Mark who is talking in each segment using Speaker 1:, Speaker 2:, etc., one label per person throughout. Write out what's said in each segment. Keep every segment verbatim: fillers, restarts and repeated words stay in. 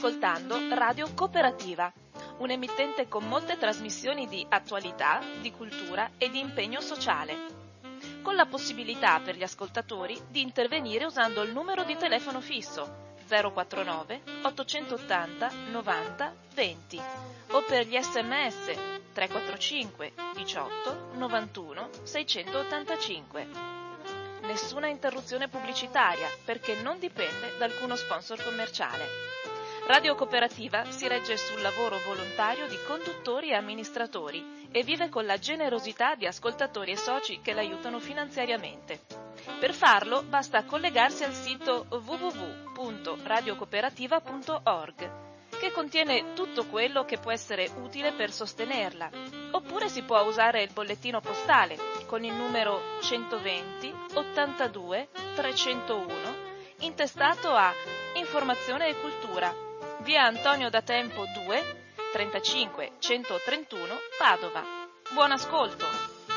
Speaker 1: ascoltando Radio Cooperativa, un emittente con molte trasmissioni di attualità, di cultura e di impegno sociale, con la possibilità per gli ascoltatori di intervenire usando il numero di telefono fisso zero quattro nove ottocentottanta novanta venti o per gli sms tre quattro cinque diciotto novantuno seicentottantacinque. Nessuna interruzione pubblicitaria perché non dipende da alcuno sponsor commerciale. Radio Cooperativa si regge sul lavoro volontario di conduttori e amministratori e vive con la generosità di ascoltatori e soci che l'aiutano finanziariamente. Per farlo basta collegarsi al sito w w w punto radiocooperativa punto org, che contiene tutto quello che può essere utile per sostenerla, oppure si può usare il bollettino postale con il numero centoventi ottantadue trecentouno intestato a Informazione e Cultura, via Antonio da Tempo due, trentacinque centotrentuno, Padova. Buon ascolto!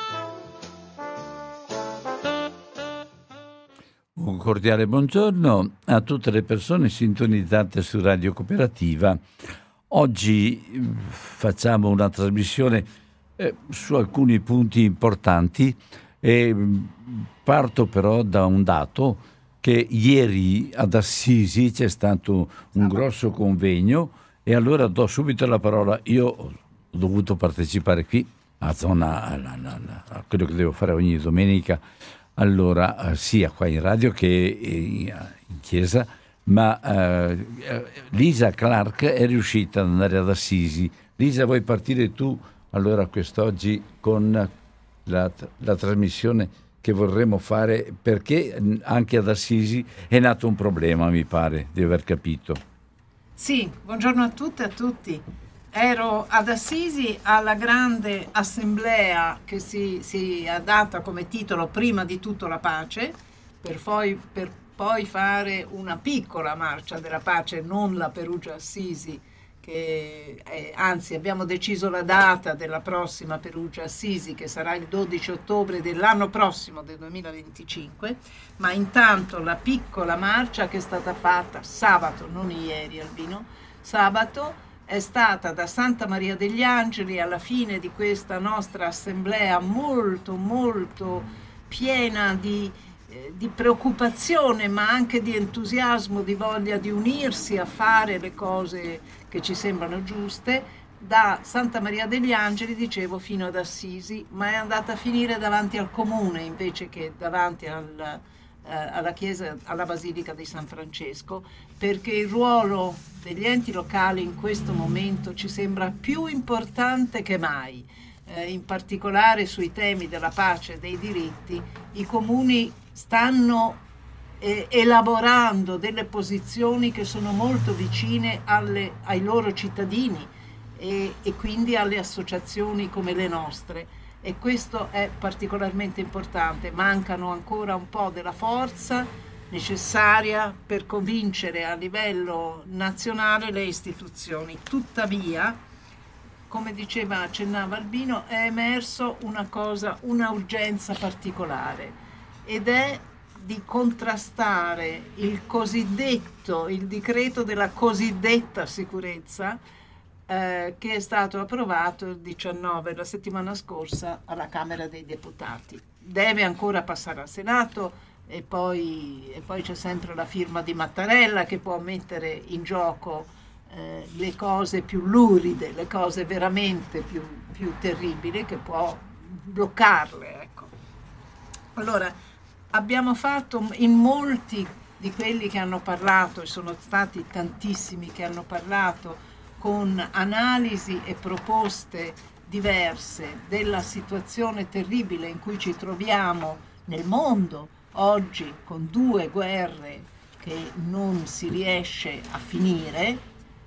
Speaker 2: Un cordiale buongiorno a tutte le persone sintonizzate su Radio Cooperativa. Oggi facciamo una trasmissione eh, su alcuni punti importanti e parto però da un dato che ieri ad Assisi c'è stato un grosso convegno e allora do subito la parola. Io ho dovuto partecipare qui a zona a, a, a quello che devo fare ogni domenica, allora sia qua in radio che in chiesa, ma uh, Lisa Clark è riuscita ad andare ad Assisi. Lisa, vuoi partire tu allora quest'oggi con la, la trasmissione che vorremmo fare, perché anche ad Assisi è nato un problema, mi pare di aver capito.
Speaker 3: Sì, buongiorno a tutte e a tutti. Ero ad Assisi alla grande assemblea che si, si è data come titolo Prima di tutto la pace, per poi, per poi fare una piccola marcia della pace, non la Perugia-Assisi, che è, anzi abbiamo deciso la data della prossima Perugia-Assisi, che sarà il dodici ottobre dell'anno prossimo, del duemilaventicinque, ma intanto la piccola marcia che è stata fatta sabato, non ieri Albino, sabato, è stata da Santa Maria degli Angeli alla fine di questa nostra assemblea molto molto piena di, eh, di preoccupazione, ma anche di entusiasmo, di voglia di unirsi a fare le cose che ci sembrano giuste, da Santa Maria degli Angeli, dicevo, fino ad Assisi, ma è andata a finire davanti al comune invece che davanti al alla chiesa, alla Basilica di San Francesco, perché il ruolo degli enti locali in questo momento ci sembra più importante che mai, eh, in particolare sui temi della pace e dei diritti. I comuni stanno eh, elaborando delle posizioni che sono molto vicine alle, ai loro cittadini e, e quindi alle associazioni come le nostre. E questo è particolarmente importante. Mancano ancora un po' della forza necessaria per convincere a livello nazionale le istituzioni. Tuttavia, come diceva, accennava Albino, è emerso una cosa, una urgenza particolare, ed è di contrastare il cosiddetto, il decreto della cosiddetta sicurezza, Eh, che è stato approvato il diciannove, la settimana scorsa, alla Camera dei Deputati. Deve ancora passare al Senato e poi, e poi c'è sempre la firma di Mattarella che può mettere in gioco eh, le cose più luride, le cose veramente più, più terribili, che può bloccarle. Ecco. Allora, abbiamo fatto in molti di quelli che hanno parlato, e sono stati tantissimi che hanno parlato, con analisi e proposte diverse della situazione terribile in cui ci troviamo nel mondo oggi, con due guerre che non si riesce a finire,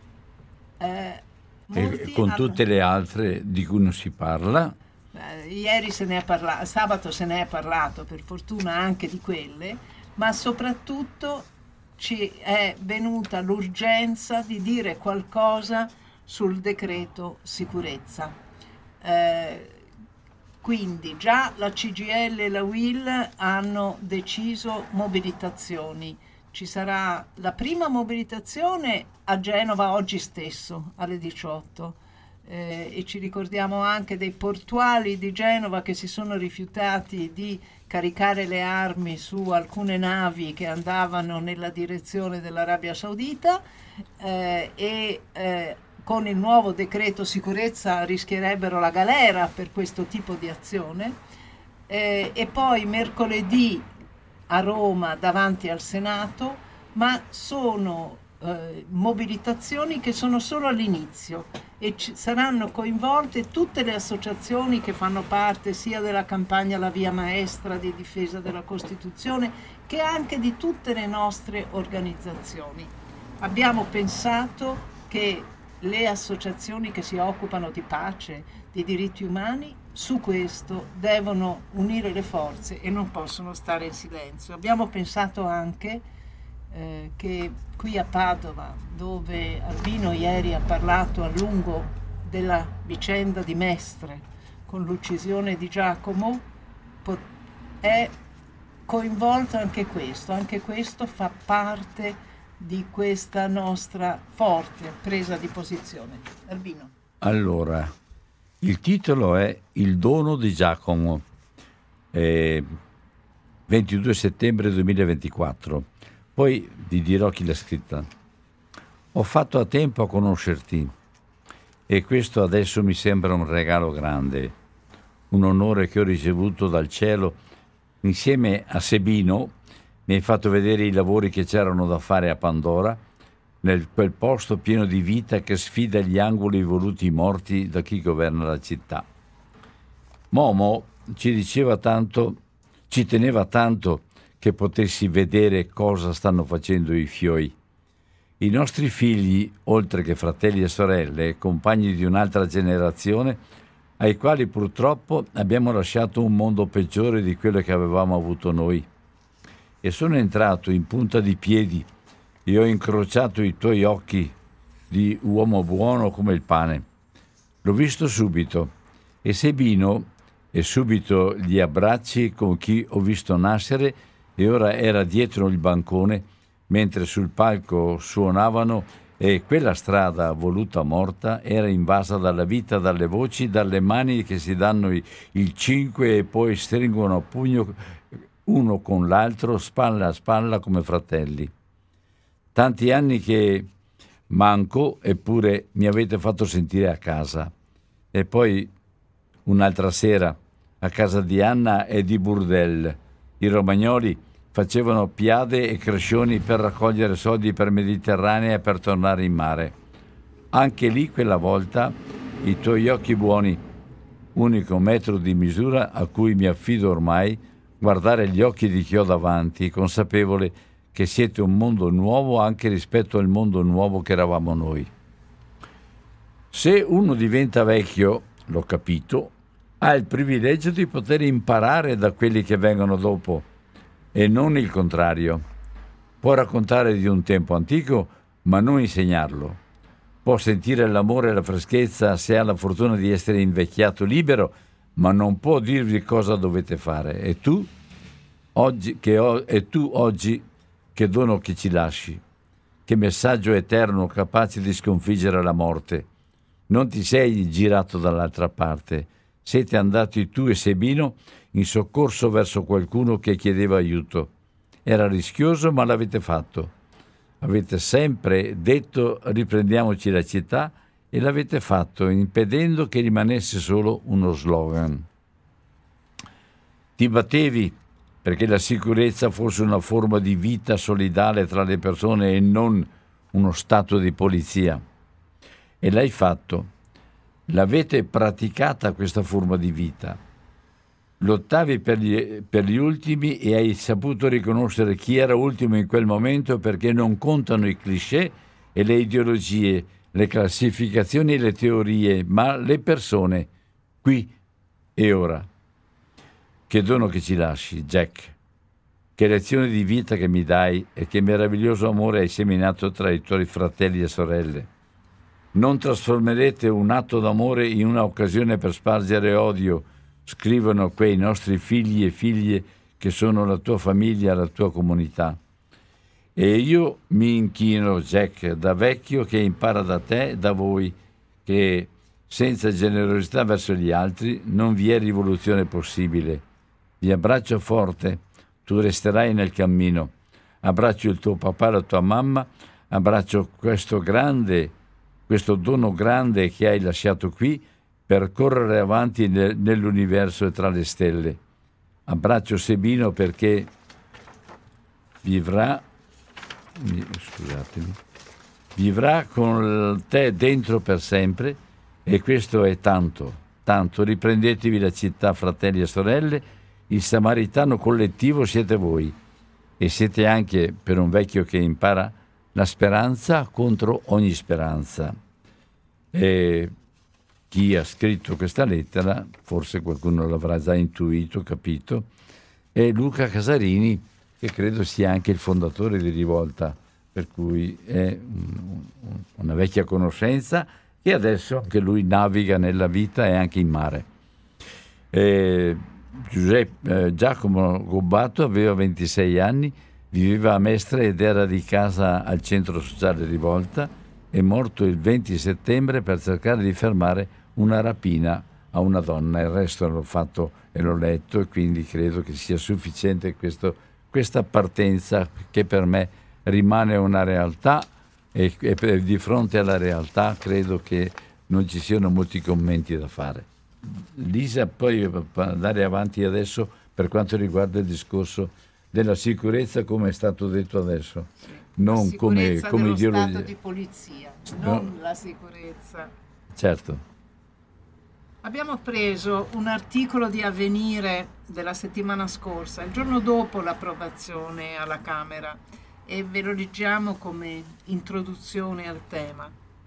Speaker 3: eh,
Speaker 2: e con hanno... tutte le altre di cui non si parla.
Speaker 3: Eh, ieri se ne è parlato, sabato se ne è parlato, per fortuna, anche di quelle, ma soprattutto ci è venuta l'urgenza di dire qualcosa sul decreto sicurezza. Eh, quindi già la C G I L e la U I L hanno deciso mobilitazioni ci sarà la prima mobilitazione a Genova oggi stesso alle diciotto eh, e ci ricordiamo anche dei portuali di Genova che si sono rifiutati di caricare le armi su alcune navi che andavano nella direzione dell'Arabia Saudita eh, e eh, con il nuovo decreto sicurezza rischierebbero la galera per questo tipo di azione. Eh, e poi mercoledì a Roma davanti al Senato, ma sono eh, mobilitazioni che sono solo all'inizio e ci saranno coinvolte tutte le associazioni che fanno parte sia della campagna La Via Maestra di difesa della Costituzione che anche di tutte le nostre organizzazioni. Abbiamo pensato che le associazioni che si occupano di pace, di diritti umani, su questo devono unire le forze e non possono stare in silenzio. Abbiamo pensato anche eh, che qui a Padova, dove Albino ieri ha parlato a lungo della vicenda di Mestre con l'uccisione di Giacomo, è coinvolto anche questo, anche questo fa parte di questa nostra forte presa di posizione. Albino.
Speaker 2: Allora, il titolo è Il dono di Giacomo, eh, ventidue settembre duemilaventiquattro. Poi vi dirò chi l'ha scritta. Ho fatto a tempo a conoscerti e questo adesso mi sembra un regalo grande, un onore che ho ricevuto dal cielo. Insieme a Sebino mi hai fatto vedere i lavori che c'erano da fare a Pandora, nel quel posto pieno di vita che sfida gli angoli voluti morti da chi governa la città. Momo ci diceva tanto, ci teneva tanto che potessi vedere cosa stanno facendo i fioi. I nostri figli, oltre che fratelli e sorelle, compagni di un'altra generazione, ai quali purtroppo abbiamo lasciato un mondo peggiore di quello che avevamo avuto noi. E sono entrato in punta di piedi e ho incrociato i tuoi occhi di uomo buono come il pane. L'ho visto subito e Sebino e subito gli abbracci con chi ho visto nascere e ora era dietro il bancone mentre sul palco suonavano e quella strada voluta morta era invasa dalla vita, dalle voci, dalle mani che si danno il cinque e poi stringono a pugno uno con l'altro, spalla a spalla come fratelli. Tanti anni che manco, eppure mi avete fatto sentire a casa. E poi un'altra sera a casa di Anna e di Burdel. I romagnoli facevano piade e crescioni per raccogliere soldi per Mediterranea e per tornare in mare. Anche lì quella volta i tuoi occhi buoni, unico metro di misura a cui mi affido ormai, guardare gli occhi di chi ho davanti, consapevole che siete un mondo nuovo anche rispetto al mondo nuovo che eravamo noi. Se uno diventa vecchio, l'ho capito, ha il privilegio di poter imparare da quelli che vengono dopo e non il contrario. Può raccontare di un tempo antico, ma non insegnarlo. Può sentire l'amore e la freschezza se ha la fortuna di essere invecchiato libero, ma non può dirvi cosa dovete fare. E tu, oggi, che ho, e tu oggi, che dono che ci lasci, che messaggio eterno capace di sconfiggere la morte. Non ti sei girato dall'altra parte, siete andati tu e Sebino in soccorso verso qualcuno che chiedeva aiuto. Era rischioso, ma l'avete fatto. Avete sempre detto riprendiamoci la città e l'avete fatto, impedendo che rimanesse solo uno slogan. Ti battevi perché la sicurezza fosse una forma di vita solidale tra le persone e non uno stato di polizia. E l'hai fatto. L'avete praticata questa forma di vita. Lottavi per gli, per gli ultimi e hai saputo riconoscere chi era ultimo in quel momento, perché non contano i cliché e le ideologie, le classificazioni e le teorie, ma le persone, qui e ora. Che dono che ci lasci, Jack. Che lezione di vita che mi dai e che meraviglioso amore hai seminato tra i tuoi fratelli e sorelle. Non trasformerete un atto d'amore in una occasione per spargere odio, scrivono quei nostri figli e figlie che sono la tua famiglia, la tua comunità. E io mi inchino, Jack, da vecchio che impara da te, da voi, che senza generosità verso gli altri non vi è rivoluzione possibile. Vi abbraccio forte, tu resterai nel cammino. Abbraccio il tuo papà e la tua mamma, abbraccio questo grande, questo dono grande che hai lasciato qui per correre avanti nel, nell'universo e tra le stelle. Abbraccio Sebino perché vivrà, scusatemi, vivrà con te dentro per sempre, e questo è tanto, tanto. Riprendetevi la città, fratelli e sorelle, il samaritano collettivo siete voi, e siete anche, per un vecchio che impara, la speranza contro ogni speranza. E chi ha scritto questa lettera, forse qualcuno l'avrà già intuito, capito, è Luca Casarini, che credo sia anche il fondatore di Rivolta, per cui è una vecchia conoscenza, che adesso anche lui naviga nella vita e anche in mare. E Giuseppe, eh, Giacomo Gobbato aveva ventisei anni, viveva a Mestre ed era di casa al centro sociale Rivolta. È morto il venti settembre per cercare di fermare una rapina a una donna. Il resto l'ho fatto e l'ho letto, e quindi credo che sia sufficiente questo, questa partenza, che per me rimane una realtà, e, e di fronte alla realtà credo che non ci siano molti commenti da fare. Lisa, poi andare avanti adesso per quanto riguarda il discorso della sicurezza, come è stato detto adesso, non come, come ideologia.
Speaker 3: Stato di polizia, non no. La sicurezza.
Speaker 2: Certo.
Speaker 3: Abbiamo preso un articolo di Avvenire della settimana scorsa, il giorno dopo l'approvazione alla Camera, e ve lo leggiamo come introduzione al tema.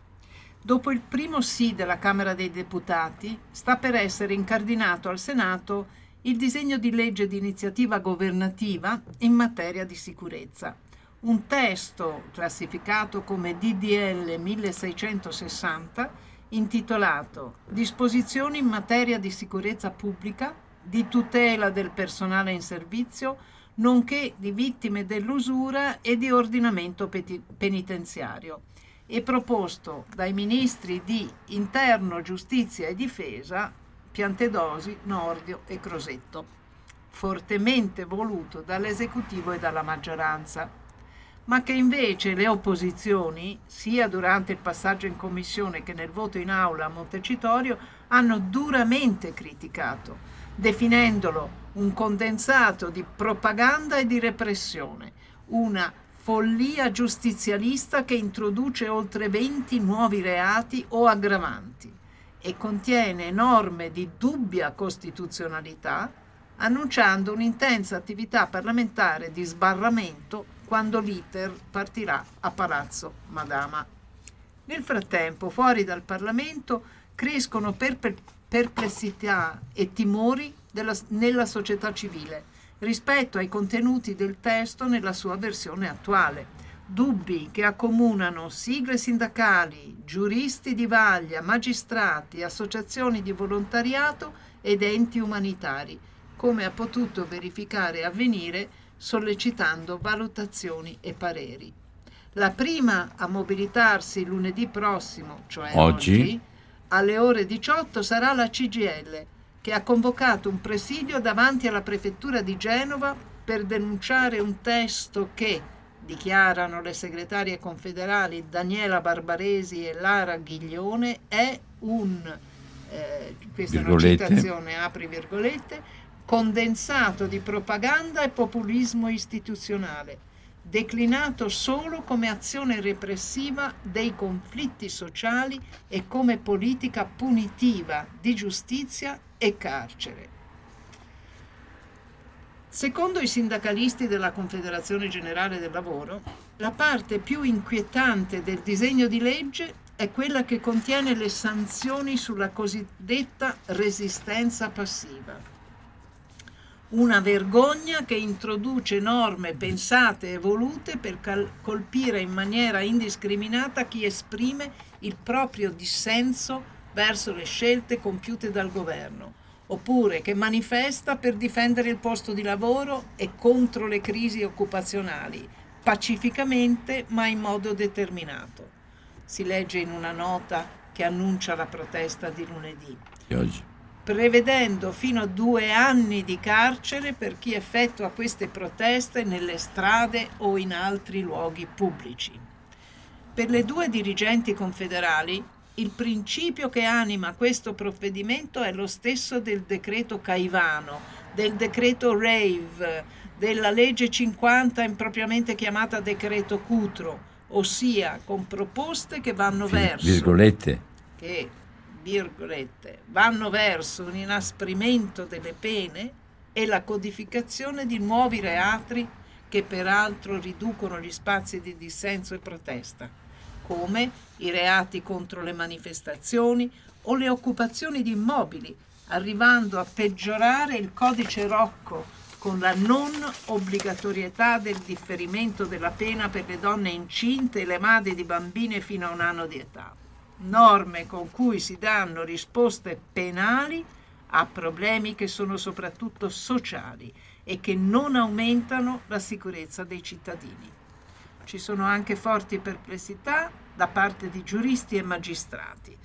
Speaker 3: Dopo il primo sì della Camera dei Deputati, sta per essere incardinato al Senato il disegno di legge di iniziativa governativa in materia di sicurezza. Un testo classificato come D D L milleseicentosessanta, intitolato Disposizioni in materia di sicurezza pubblica, di tutela del personale in servizio, nonché di vittime dell'usura e di ordinamento penitenziario, e proposto dai ministri di Interno, Giustizia e Difesa Piantedosi, Nordio e Crosetto, fortemente voluto dall'esecutivo e dalla maggioranza, ma che invece le opposizioni, sia durante il passaggio in commissione che nel voto in aula a Montecitorio, hanno duramente criticato, definendolo un condensato di propaganda e di repressione, una follia giustizialista che introduce oltre venti nuovi reati o aggravanti e contiene norme di dubbia costituzionalità, annunciando un'intensa attività parlamentare di sbarramento quando l'iter partirà a Palazzo Madama. Nel frattempo, fuori dal Parlamento, crescono perpe- perplessità e timori della, nella società civile rispetto ai contenuti del testo nella sua versione attuale. Dubbi che accomunano sigle sindacali, giuristi di vaglia, magistrati, associazioni di volontariato ed enti umanitari, come ha potuto verificare Avvenire sollecitando valutazioni e pareri. La prima a mobilitarsi lunedì prossimo, cioè oggi, oggi alle ore diciotto, sarà la C G I L, che ha convocato un presidio davanti alla prefettura di Genova per denunciare un testo che, dichiarano le segretarie confederali Daniela Barbaresi e Lara Ghiglione, è un, eh, questa è una citazione, apri virgolette, condensato di propaganda e populismo istituzionale, declinato solo come azione repressiva dei conflitti sociali e come politica punitiva di giustizia e carcere. Secondo i sindacalisti della Confederazione Generale del Lavoro, la parte più inquietante del disegno di legge è quella che contiene le sanzioni sulla cosiddetta resistenza passiva. Una vergogna che introduce norme pensate e volute per cal- colpire in maniera indiscriminata chi esprime il proprio dissenso verso le scelte compiute dal governo, oppure che manifesta per difendere il posto di lavoro e contro le crisi occupazionali, pacificamente ma in modo determinato. Si legge in una nota che annuncia la protesta di lunedì.
Speaker 2: E oggi?
Speaker 3: Prevedendo fino a due anni di carcere per chi effettua queste proteste nelle strade o in altri luoghi pubblici. Per le due dirigenti confederali, il principio che anima questo provvedimento è lo stesso del decreto Caivano, del decreto Rave, della legge cinquanta impropriamente chiamata decreto Cutro, ossia con proposte che vanno verso
Speaker 2: virgolette
Speaker 3: che virgolette vanno verso un inasprimento delle pene e la codificazione di nuovi reati che peraltro riducono gli spazi di dissenso e protesta, come i reati contro le manifestazioni o le occupazioni di immobili, arrivando a peggiorare il codice Rocco con la non obbligatorietà del differimento della pena per le donne incinte e le madri di bambine fino a un anno di età. Norme con cui si danno risposte penali a problemi che sono soprattutto sociali e che non aumentano la sicurezza dei cittadini. Ci sono anche forti perplessità da parte di giuristi e magistrati.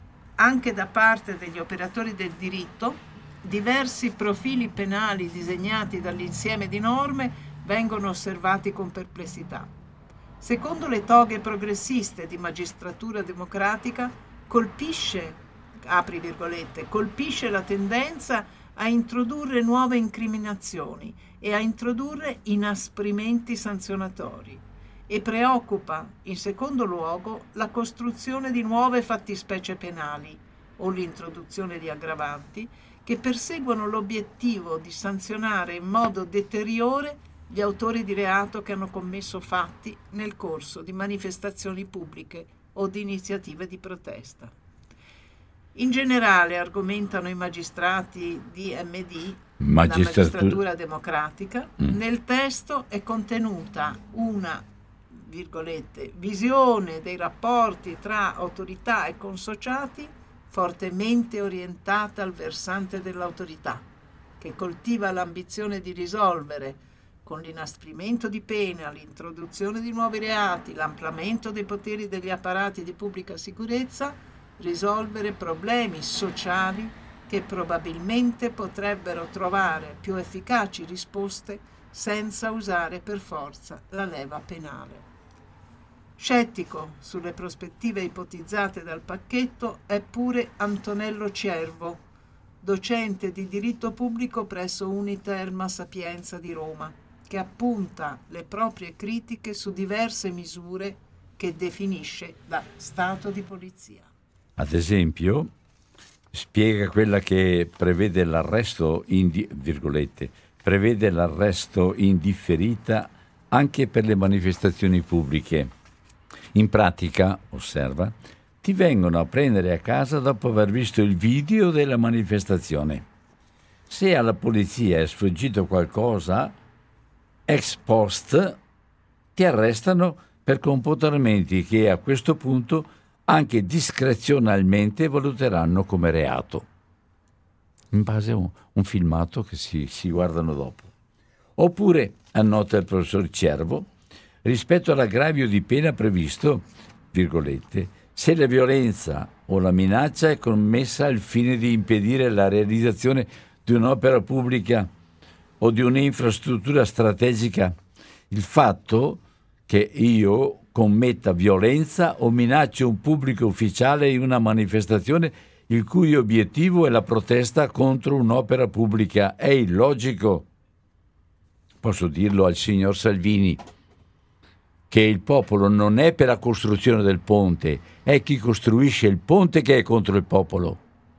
Speaker 3: Anche da parte degli operatori del diritto, diversi profili penali disegnati dall'insieme di norme vengono osservati con perplessità. Secondo le toghe progressiste di magistratura democratica, colpisce, apri virgolette, colpisce la tendenza a introdurre nuove incriminazioni e a introdurre inasprimenti sanzionatori e preoccupa, in secondo luogo, la costruzione di nuove fattispecie penali o l'introduzione di aggravanti che perseguono l'obiettivo di sanzionare in modo deteriore gli autori di reato che hanno commesso fatti nel corso di manifestazioni pubbliche o di iniziative di protesta. In generale, argomentano i magistrati di M D,
Speaker 2: Magistratura,
Speaker 3: la magistratura democratica,
Speaker 2: mm.
Speaker 3: nel testo è contenuta una, virgolette, visione dei rapporti tra autorità e consociati fortemente orientata al versante dell'autorità, che coltiva l'ambizione di risolvere con l'inasprimento di pena, l'introduzione di nuovi reati, l'ampliamento dei poteri degli apparati di pubblica sicurezza, risolvere problemi sociali che probabilmente potrebbero trovare più efficaci risposte senza usare per forza la leva penale. Scettico sulle prospettive ipotizzate dal pacchetto è pure Antonello Ciervo, docente di diritto pubblico presso Uniterma Sapienza di Roma, che appunta le proprie critiche su diverse misure che definisce da stato di polizia.
Speaker 2: Ad esempio, spiega quella che prevede l'arresto in, di- virgolette, prevede l'arresto in differita anche per le manifestazioni pubbliche. In pratica, osserva, ti vengono a prendere a casa dopo aver visto il video della manifestazione. Se alla polizia è sfuggito qualcosa, ex post ti arrestano per comportamenti che a questo punto anche discrezionalmente valuteranno come reato, in base a un, un filmato che si, si guardano dopo. Oppure, annota il professor Ciervo, rispetto all'aggravio di pena previsto, virgolette, se la violenza o la minaccia è commessa al fine di impedire la realizzazione di un'opera pubblica o di un'infrastruttura strategica, il fatto che io commetta violenza o minacci un pubblico ufficiale in una manifestazione il cui obiettivo è la protesta contro un'opera pubblica è illogico. Posso dirlo al signor Salvini, che il popolo non è per la costruzione del ponte, è chi costruisce il ponte che è contro il popolo.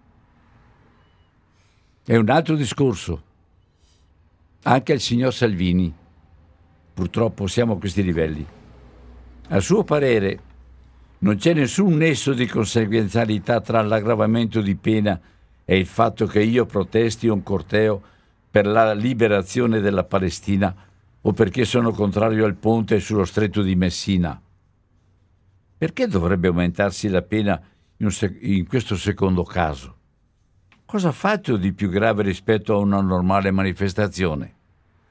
Speaker 2: È un altro discorso. Anche al signor Salvini, purtroppo siamo a questi livelli. A suo parere non c'è nessun nesso di conseguenzialità tra l'aggravamento di pena e il fatto che io protesti un corteo per la liberazione della Palestina o perché sono contrario al ponte sullo stretto di Messina. Perché dovrebbe aumentarsi la pena in, un sec- in questo secondo caso? Cosa faccio di più grave rispetto a una normale manifestazione?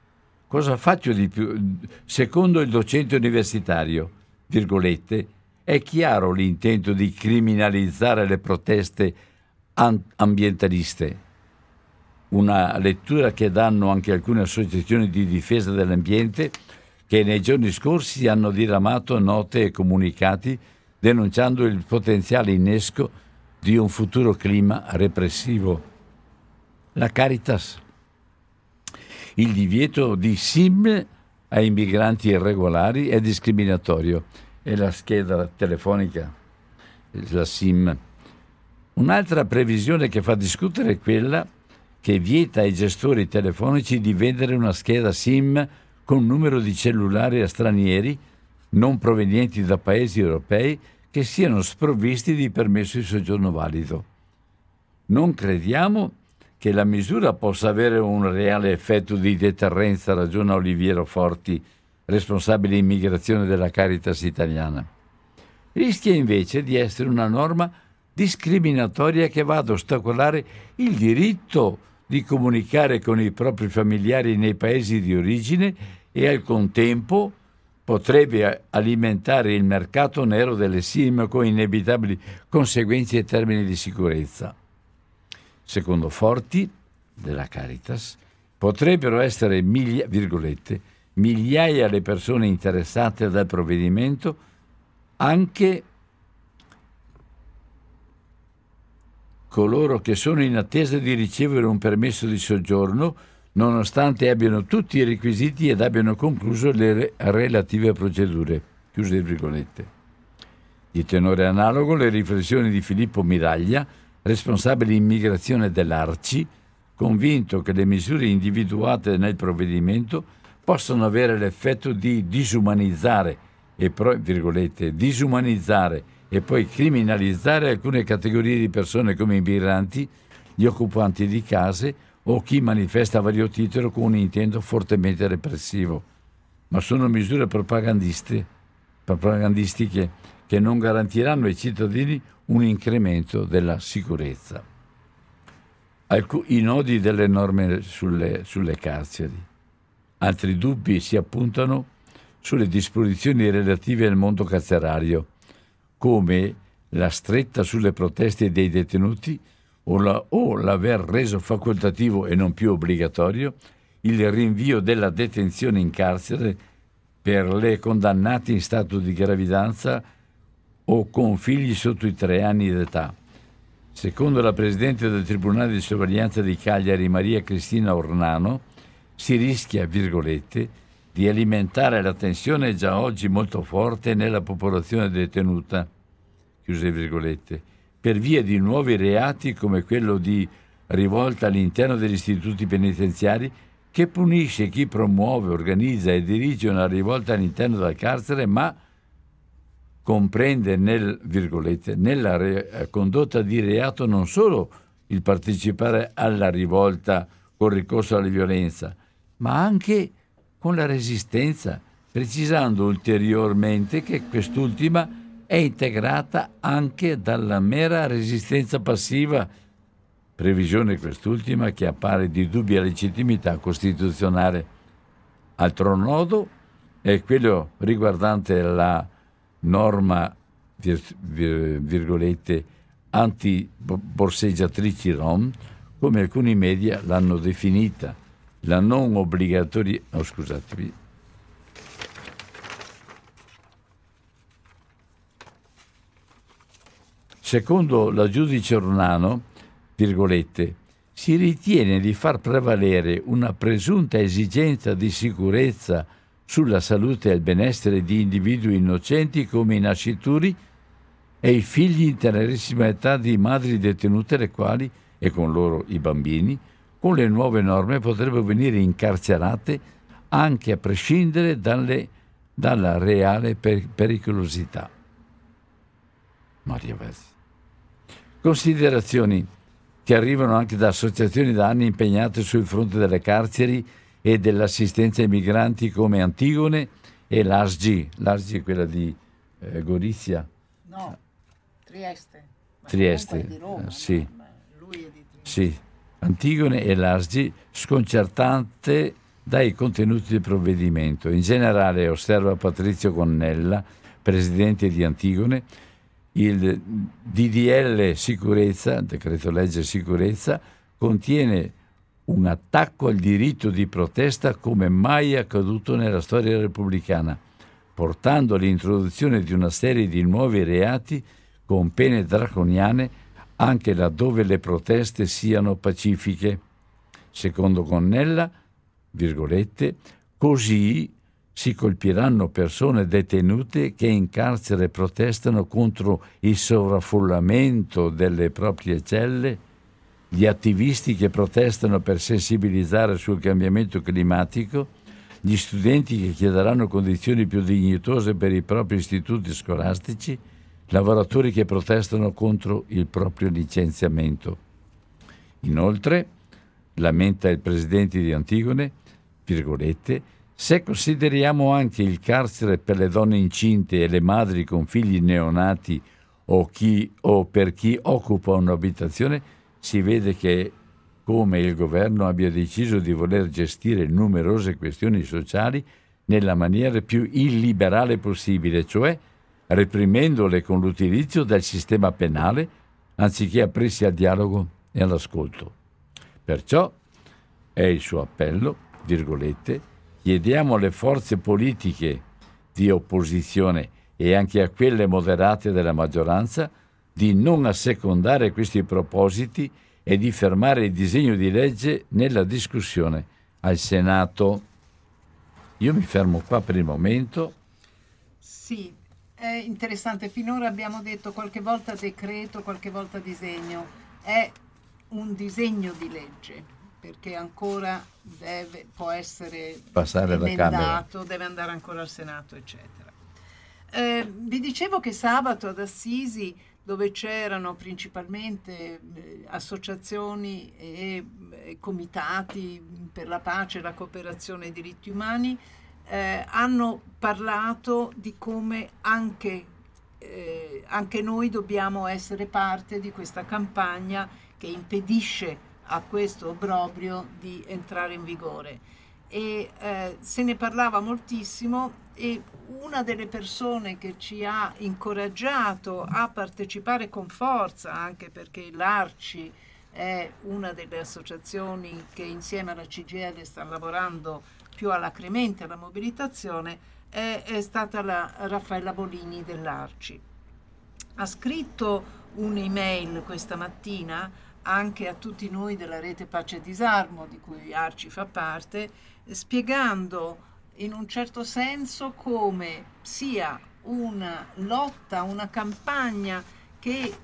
Speaker 2: cosa faccio di più? Secondo il docente universitario, virgolette, è chiaro l'intento di criminalizzare le proteste ambientaliste, una lettura che danno anche alcune associazioni di difesa dell'ambiente che nei giorni scorsi hanno diramato note e comunicati denunciando il potenziale innesco di un futuro clima repressivo. La Caritas, il divieto di S I M ai migranti irregolari è discriminatorio. È la scheda telefonica, la S I M. Un'altra previsione che fa discutere è quella che vieta ai gestori telefonici di vendere una scheda S I M con numero di cellulari a stranieri non provenienti da paesi europei che siano sprovvisti di permesso di soggiorno valido. Non crediamo che la misura possa avere un reale effetto di deterrenza, ragiona Oliviero Forti, responsabile immigrazione della Caritas italiana. Rischia invece di essere una norma discriminatoria che va ad ostacolare il diritto di comunicare con i propri familiari nei paesi di origine e al contempo potrebbe alimentare il mercato nero delle S I M con inevitabili conseguenze in termini di sicurezza. Secondo Forti, della Caritas, potrebbero essere miglia, virgolette, migliaia le persone interessate dal provvedimento, anche coloro che sono in attesa di ricevere un permesso di soggiorno, nonostante abbiano tutti i requisiti ed abbiano concluso le re- relative procedure. Chiuse le virgolette. Di tenore analogo le riflessioni di Filippo Miraglia, responsabile immigrazione dell'Arci, convinto che le misure individuate nel provvedimento possono avere l'effetto di disumanizzare e, pro, virgolette, disumanizzare e poi criminalizzare alcune categorie di persone come i migranti, gli occupanti di case o chi manifesta a vario titolo con un intento fortemente repressivo. Ma sono misure propagandiste, propagandistiche che non garantiranno ai cittadini un incremento della sicurezza. Alc- I nodi delle norme sulle, sulle carceri. Altri dubbi si appuntano sulle disposizioni relative al mondo carcerario, come la stretta sulle proteste dei detenuti o, la, o l'aver reso facoltativo e non più obbligatorio il rinvio della detenzione in carcere per le condannate in stato di gravidanza o con figli sotto i tre anni d'età. Secondo la Presidente del Tribunale di Sorveglianza di Cagliari, Maria Cristina Ornano, si rischia, virgolette, di alimentare la tensione già oggi molto forte nella popolazione detenuta, chiuse virgolette, per via di nuovi reati come quello di rivolta all'interno degli istituti penitenziari che punisce chi promuove, organizza e dirige una rivolta all'interno del carcere, ma comprende nel, virgolette, nella re- condotta di reato non solo il partecipare alla rivolta con ricorso alla violenza, ma anche con la resistenza, precisando ulteriormente che quest'ultima è integrata anche dalla mera resistenza passiva, previsione quest'ultima che appare di dubbia legittimità costituzionale. Altro nodo è quello riguardante la norma, vir- vir- virgolette, anti-borseggiatrici rom, come alcuni media l'hanno definita, la non obbligatoria... Oh, scusatevi. Secondo la giudice Ornano, virgolette, si ritiene di far prevalere una presunta esigenza di sicurezza sulla salute e il benessere di individui innocenti come i nascituri e i figli in tenerissima età di madri detenute, le quali, e con loro i bambini, con le nuove norme potrebbero venire incarcerate anche a prescindere dalle, dalla reale per, pericolosità. Maria Verzi. Considerazioni che arrivano anche da associazioni da anni impegnate sul fronte delle carceri e dell'assistenza ai migranti come Antigone e l'A S G. L'A S G è quella di eh, Gorizia?
Speaker 3: No, Trieste. Ma
Speaker 2: Trieste,
Speaker 3: è di Roma,
Speaker 2: eh, sì.
Speaker 3: No? Lui è di Trieste.
Speaker 2: Sì, Antigone e l'A S G, sconcertante dai contenuti del provvedimento. In generale, osserva Patrizio Gonnella, presidente di Antigone, il D D L sicurezza, decreto legge sicurezza, contiene un attacco al diritto di protesta come mai accaduto nella storia repubblicana, portando all'introduzione di una serie di nuovi reati con pene draconiane anche laddove le proteste siano pacifiche. Secondo Gonnella, virgolette, così si colpiranno persone detenute che in carcere protestano contro il sovraffollamento delle proprie celle, gli attivisti che protestano per sensibilizzare sul cambiamento climatico, gli studenti che chiederanno condizioni più dignitose per i propri istituti scolastici, lavoratori che protestano contro il proprio licenziamento. Inoltre, lamenta il presidente di Antigone, virgolette, se consideriamo anche il carcere per le donne incinte e le madri con figli neonati o, chi, o per chi occupa un'abitazione, si vede che come il governo abbia deciso di voler gestire numerose questioni sociali nella maniera più illiberale possibile, cioè reprimendole con l'utilizzo del sistema penale anziché aprirsi al dialogo e all'ascolto. Perciò è il suo appello, virgolette, chiediamo alle forze politiche di opposizione e anche a quelle moderate della maggioranza di non assecondare questi propositi e di fermare il disegno di legge nella discussione al Senato. Io mi fermo qua per il momento.
Speaker 3: Sì, è interessante. Finora abbiamo detto qualche volta decreto, qualche volta disegno. È un disegno di legge, perché ancora deve, può essere
Speaker 2: passare alla Camera,
Speaker 3: deve andare ancora al Senato, eccetera. Eh, vi dicevo che sabato ad Assisi, dove c'erano principalmente eh, associazioni e eh, comitati per la pace, la cooperazione e i diritti umani, eh, hanno parlato di come anche, eh, anche noi dobbiamo essere parte di questa campagna che impedisce a questo obbrobrio di entrare in vigore. E eh, se ne parlava moltissimo, e una delle persone che ci ha incoraggiato a partecipare con forza, anche perché l'Arci è una delle associazioni che insieme alla C G I L sta lavorando più alacremente alla mobilitazione, è, è stata la Raffaella Bolini dell'Arci. Ha scritto un'email questa mattina anche a tutti noi della rete Pace e Disarmo, di cui Arci fa parte, spiegando in un certo senso come sia una lotta, una campagna che,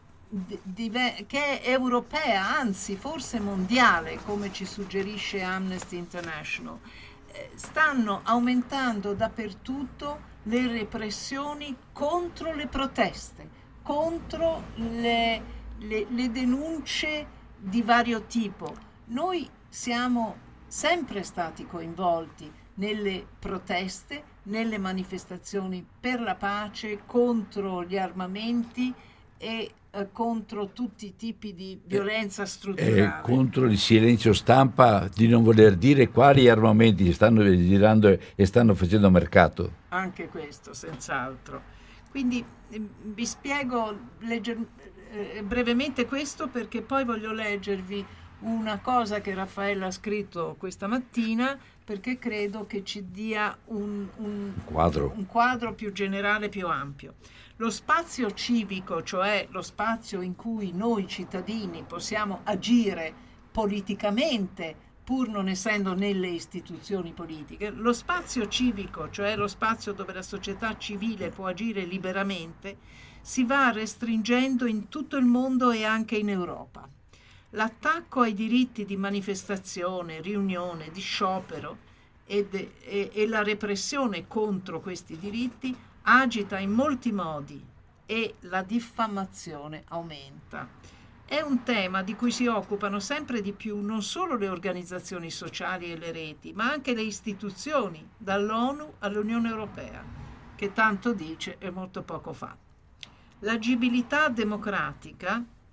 Speaker 3: dive, che è europea, anzi forse mondiale, come ci suggerisce Amnesty International. Eh, stanno aumentando dappertutto le repressioni contro le proteste, contro le, le, le denunce di vario tipo. Noi siamo sempre stati coinvolti nelle proteste, nelle manifestazioni per la pace, contro gli armamenti e eh, contro tutti i tipi di violenza strutturale.
Speaker 2: E contro il silenzio stampa di non voler dire quali armamenti stanno girando e stanno facendo mercato.
Speaker 3: Anche questo, senz'altro. Quindi eh, vi spiego legger- eh, brevemente questo, perché poi voglio leggervi una cosa che Raffaella ha scritto questa mattina, perché credo che ci dia un, un,
Speaker 2: quadro.
Speaker 3: un quadro più generale, più ampio. Lo spazio civico, cioè lo spazio in cui noi cittadini possiamo agire politicamente, pur non essendo nelle istituzioni politiche, lo spazio civico, cioè lo spazio dove la società civile può agire liberamente, si va restringendo in tutto il mondo e anche in Europa. L'attacco ai diritti di manifestazione, riunione, di sciopero ed, e, e la repressione contro questi diritti agita in molti modi e la diffamazione aumenta. È un tema di cui si occupano sempre di più non solo le organizzazioni sociali e le reti, ma anche le istituzioni, dall'ONU all'Unione Europea, che tanto dice e molto poco fa. L'agibilità democratica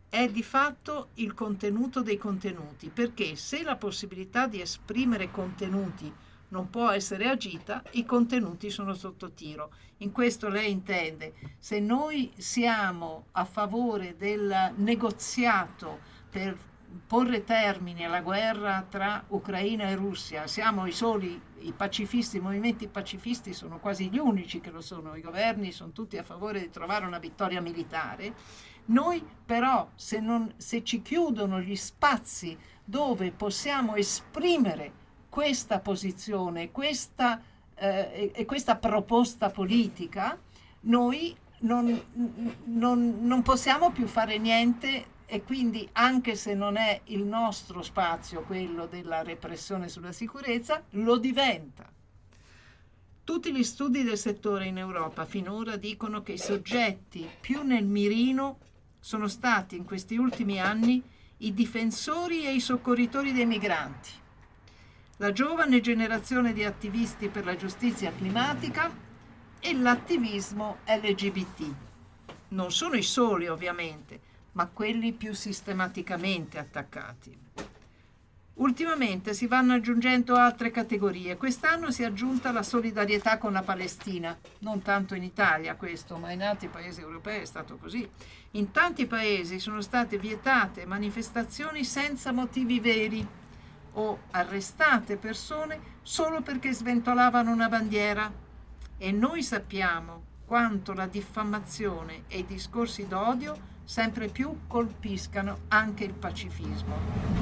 Speaker 3: è di fatto il contenuto dei contenuti, perché se la possibilità di esprimere contenuti non può essere agita, i contenuti sono sotto tiro. In questo lei intende, se noi siamo a favore del negoziato per porre termine alla guerra tra Ucraina e Russia, siamo i soli, i pacifisti, i movimenti pacifisti sono quasi gli unici che lo sono, i governi sono tutti a favore di trovare una vittoria militare. Noi però, se, non, se ci chiudono gli spazi dove possiamo esprimere questa posizione, questa, eh, e questa proposta politica, noi non, non, non possiamo più fare niente, e quindi anche se non è il nostro spazio quello della repressione sulla sicurezza, lo diventa. Tutti gli studi del settore in Europa finora dicono che i soggetti più nel mirino sono stati in questi ultimi anni i difensori e i soccorritori dei migranti, la giovane generazione di attivisti per la giustizia climatica e l'attivismo L G B T. Non sono i soli, ovviamente, ma quelli più sistematicamente attaccati. Ultimamente si vanno aggiungendo altre categorie. Quest'anno si è aggiunta la solidarietà con la Palestina, non tanto in Italia questo, ma in altri paesi europei è stato così. In tanti paesi sono state vietate manifestazioni senza motivi veri o arrestate persone solo perché sventolavano una bandiera. E noi sappiamo quanto la diffamazione e i discorsi d'odio sempre più colpiscano anche il pacifismo.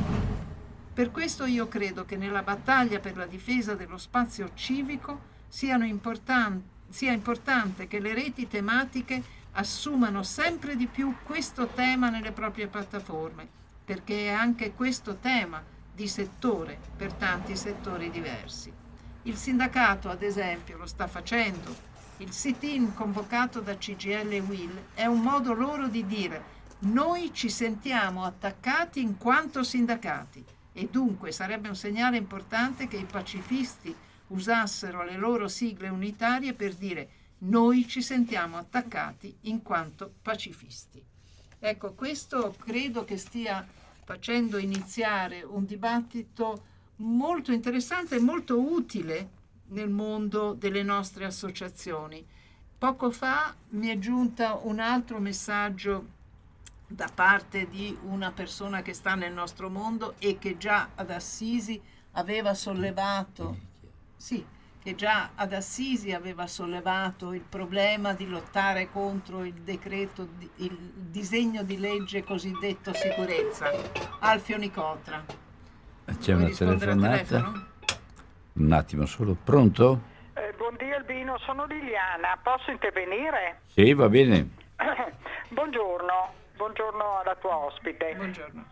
Speaker 3: Per questo io credo che nella battaglia per la difesa dello spazio civico siano importan- sia importante che le reti tematiche assumano sempre di più questo tema nelle proprie piattaforme, perché è anche questo tema di settore per tanti settori diversi. Il sindacato, ad esempio, lo sta facendo. Il sit-in convocato da C G I L e U I L è un modo loro di dire: noi ci sentiamo attaccati in quanto sindacati, e dunque sarebbe un segnale importante che i pacifisti usassero le loro sigle unitarie per dire: noi ci sentiamo attaccati in quanto pacifisti. Ecco, questo credo che stia facendo iniziare un dibattito molto interessante e molto utile nel mondo delle nostre associazioni. Poco fa mi è giunta un altro messaggio da parte di una persona che sta nel nostro mondo e che già ad Assisi aveva sollevato, sì, che già ad Assisi aveva sollevato il problema di lottare contro il decreto, il disegno di legge cosiddetto sicurezza. Alfio Nicotra.
Speaker 2: C'è una telefonata? Un attimo solo, pronto?
Speaker 4: Eh, buondì Albino, sono Liliana, posso intervenire?
Speaker 2: Sì, va bene.
Speaker 4: Buongiorno, buongiorno alla tua ospite.
Speaker 3: Buongiorno.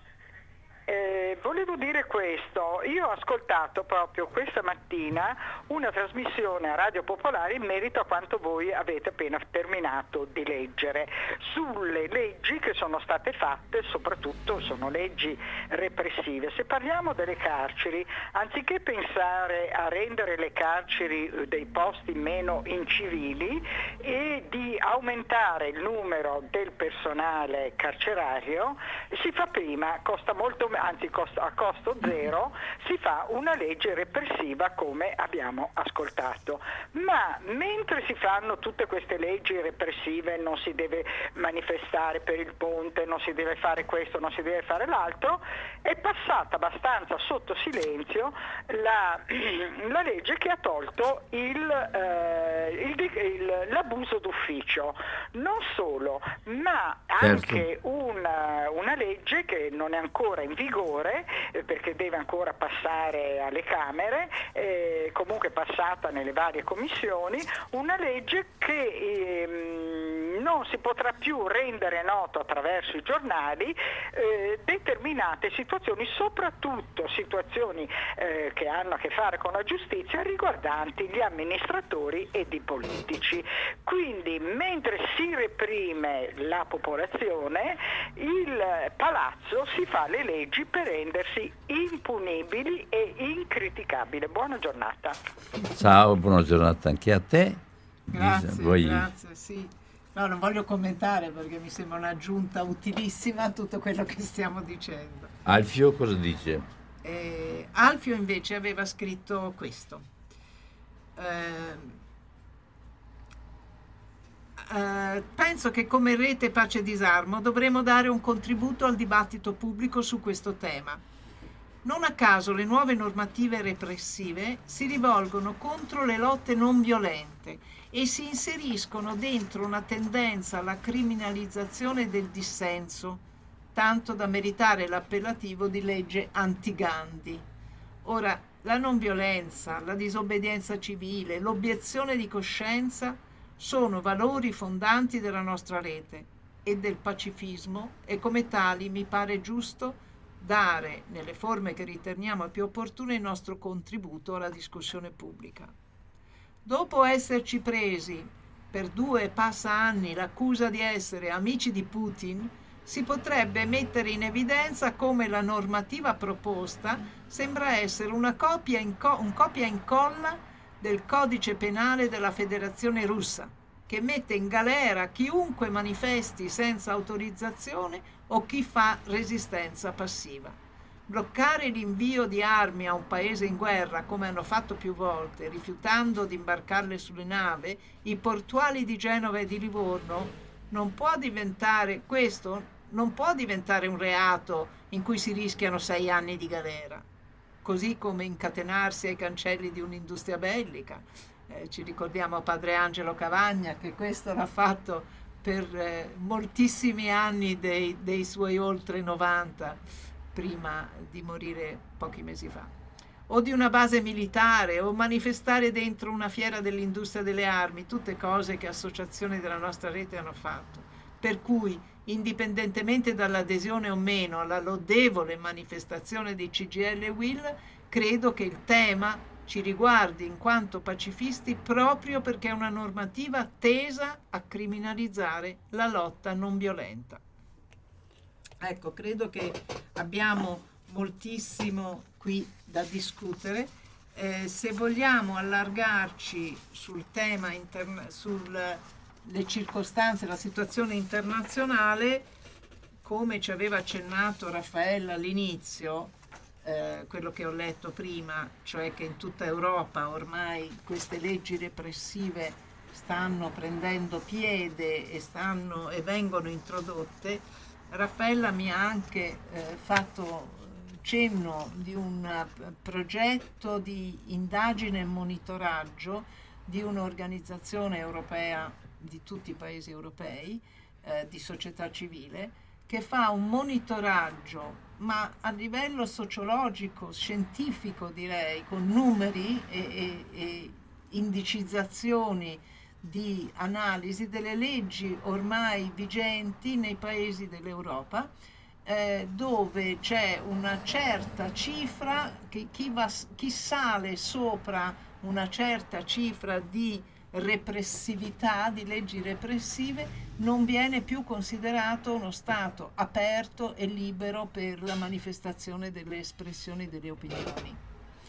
Speaker 4: Eh, volevo dire questo, io ho ascoltato proprio questa mattina una trasmissione a Radio Popolare in merito a quanto voi avete appena terminato di leggere sulle leggi che sono state fatte, soprattutto sono leggi repressive. Se parliamo delle carceri, anziché pensare a rendere le carceri dei posti meno incivili e di aumentare il numero del personale carcerario, si fa prima, costa molto anzi a costo zero, si fa una legge repressiva come abbiamo ascoltato. Ma mentre si fanno tutte queste leggi repressive, non si deve manifestare per il ponte, non si deve fare questo, non si deve fare l'altro, è passata abbastanza sotto silenzio la, la legge che ha tolto il, eh, il, il, l'abuso d'ufficio. Non solo, ma anche certo. una, una legge che non è ancora in vigore, eh, perché deve ancora passare alle Camere, eh, comunque passata nelle varie commissioni, una legge che ehm, non si potrà più rendere noto attraverso i giornali eh, determinate situazioni, soprattutto situazioni eh, che hanno a che fare con la giustizia riguardanti gli amministratori ed i politici. Quindi mentre si reprime la popolazione, il palazzo si fa le leggi per rendersi impunibili e incriticabili. Buona giornata.
Speaker 2: Ciao, buona giornata anche a te.
Speaker 3: Grazie,
Speaker 2: Vuoi...
Speaker 3: grazie, sì. No, non voglio commentare perché mi sembra un'aggiunta utilissima a tutto quello che stiamo dicendo.
Speaker 2: Alfio cosa dice?
Speaker 3: Eh, Alfio invece aveva scritto questo. Eh, eh, penso che come Rete Pace e Disarmo dovremo dare un contributo al dibattito pubblico su questo tema. Non a caso le nuove normative repressive si rivolgono contro le lotte non violente e si inseriscono dentro una tendenza alla criminalizzazione del dissenso, tanto da meritare l'appellativo di legge anti-Gandhi. Ora, la non violenza, la disobbedienza civile, l'obiezione di coscienza sono valori fondanti della nostra rete e del pacifismo e come tali mi pare giusto dare, nelle forme che riteniamo più opportune, il nostro contributo alla discussione pubblica. Dopo esserci presi per due e passa anni l'accusa di essere amici di Putin, si potrebbe mettere in evidenza come la normativa proposta sembra essere una copia in co- un copia e incolla del codice penale della Federazione Russa, che mette in galera chiunque manifesti senza autorizzazione o chi fa resistenza passiva. Bloccare l'invio di armi a un paese in guerra, come hanno fatto più volte, rifiutando di imbarcarle sulle navi, i portuali di Genova e di Livorno, non può diventare questo non può diventare un reato in cui si rischiano sei anni di galera, così come incatenarsi ai cancelli di un'industria bellica. Eh, ci ricordiamo padre Angelo Cavagna che questo l'ha fatto per eh, moltissimi anni dei, dei suoi oltre novanta, prima di morire pochi mesi fa. O di una base militare, o manifestare dentro una fiera dell'industria delle armi, tutte cose che associazioni della nostra rete hanno fatto. Per cui, indipendentemente dall'adesione o meno alla lodevole manifestazione dei C G I L e U I L, credo che il tema ci riguardi in quanto pacifisti proprio perché è una normativa tesa a criminalizzare la lotta non violenta. Ecco, credo che abbiamo moltissimo qui da discutere. Eh, se vogliamo allargarci sul tema, interna- sulle circostanze, la situazione internazionale, come ci aveva accennato Raffaella all'inizio, eh, quello che ho letto prima, cioè che in tutta Europa ormai queste leggi repressive stanno prendendo piede e, stanno, e vengono introdotte. Raffaella mi ha anche eh, fatto cenno di un progetto di indagine e monitoraggio di un'organizzazione europea di tutti i paesi europei, eh, di società civile, che fa un monitoraggio, ma a livello sociologico, scientifico direi, con numeri e, e, e indicizzazioni di analisi delle leggi ormai vigenti nei paesi dell'Europa, eh, dove c'è una certa cifra, che chi, va, chi sale sopra una certa cifra di repressività, di leggi repressive, non viene più considerato uno Stato aperto e libero per la manifestazione delle espressioni delle opinioni.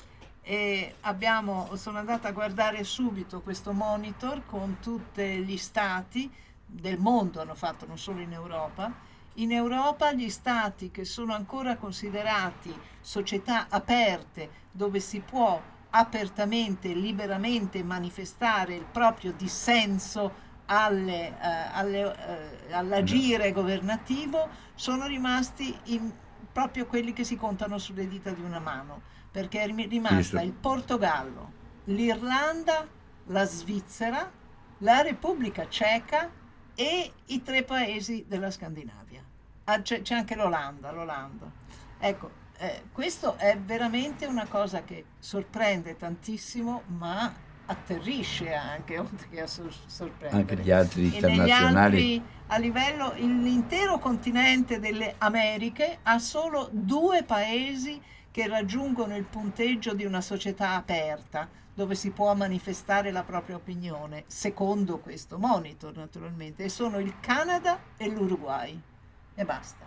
Speaker 3: E abbiamo, sono andata a guardare subito questo monitor con tutti gli stati del mondo, hanno fatto, non solo in Europa. In Europa gli stati che sono ancora considerati società aperte, dove si può apertamente e liberamente manifestare il proprio dissenso alle, eh, alle, eh, all'agire governativo, sono rimasti in, proprio quelli che si contano sulle dita di una mano, perché è rimasta il Portogallo, l'Irlanda, la Svizzera, la Repubblica Ceca e i tre paesi della Scandinavia. Ah, c'è, c'è anche l'Olanda, l'Olanda. Ecco, eh, questo è veramente una cosa che sorprende tantissimo, ma atterrisce anche, oltre che a sor- sorprendere.
Speaker 2: Anche gli altri internazionali.
Speaker 3: E negli altri, a livello, l'intero continente delle Americhe ha solo due paesi che raggiungono il punteggio di una società aperta, dove si può manifestare la propria opinione, secondo questo monitor naturalmente, e sono il Canada e l'Uruguay, e basta.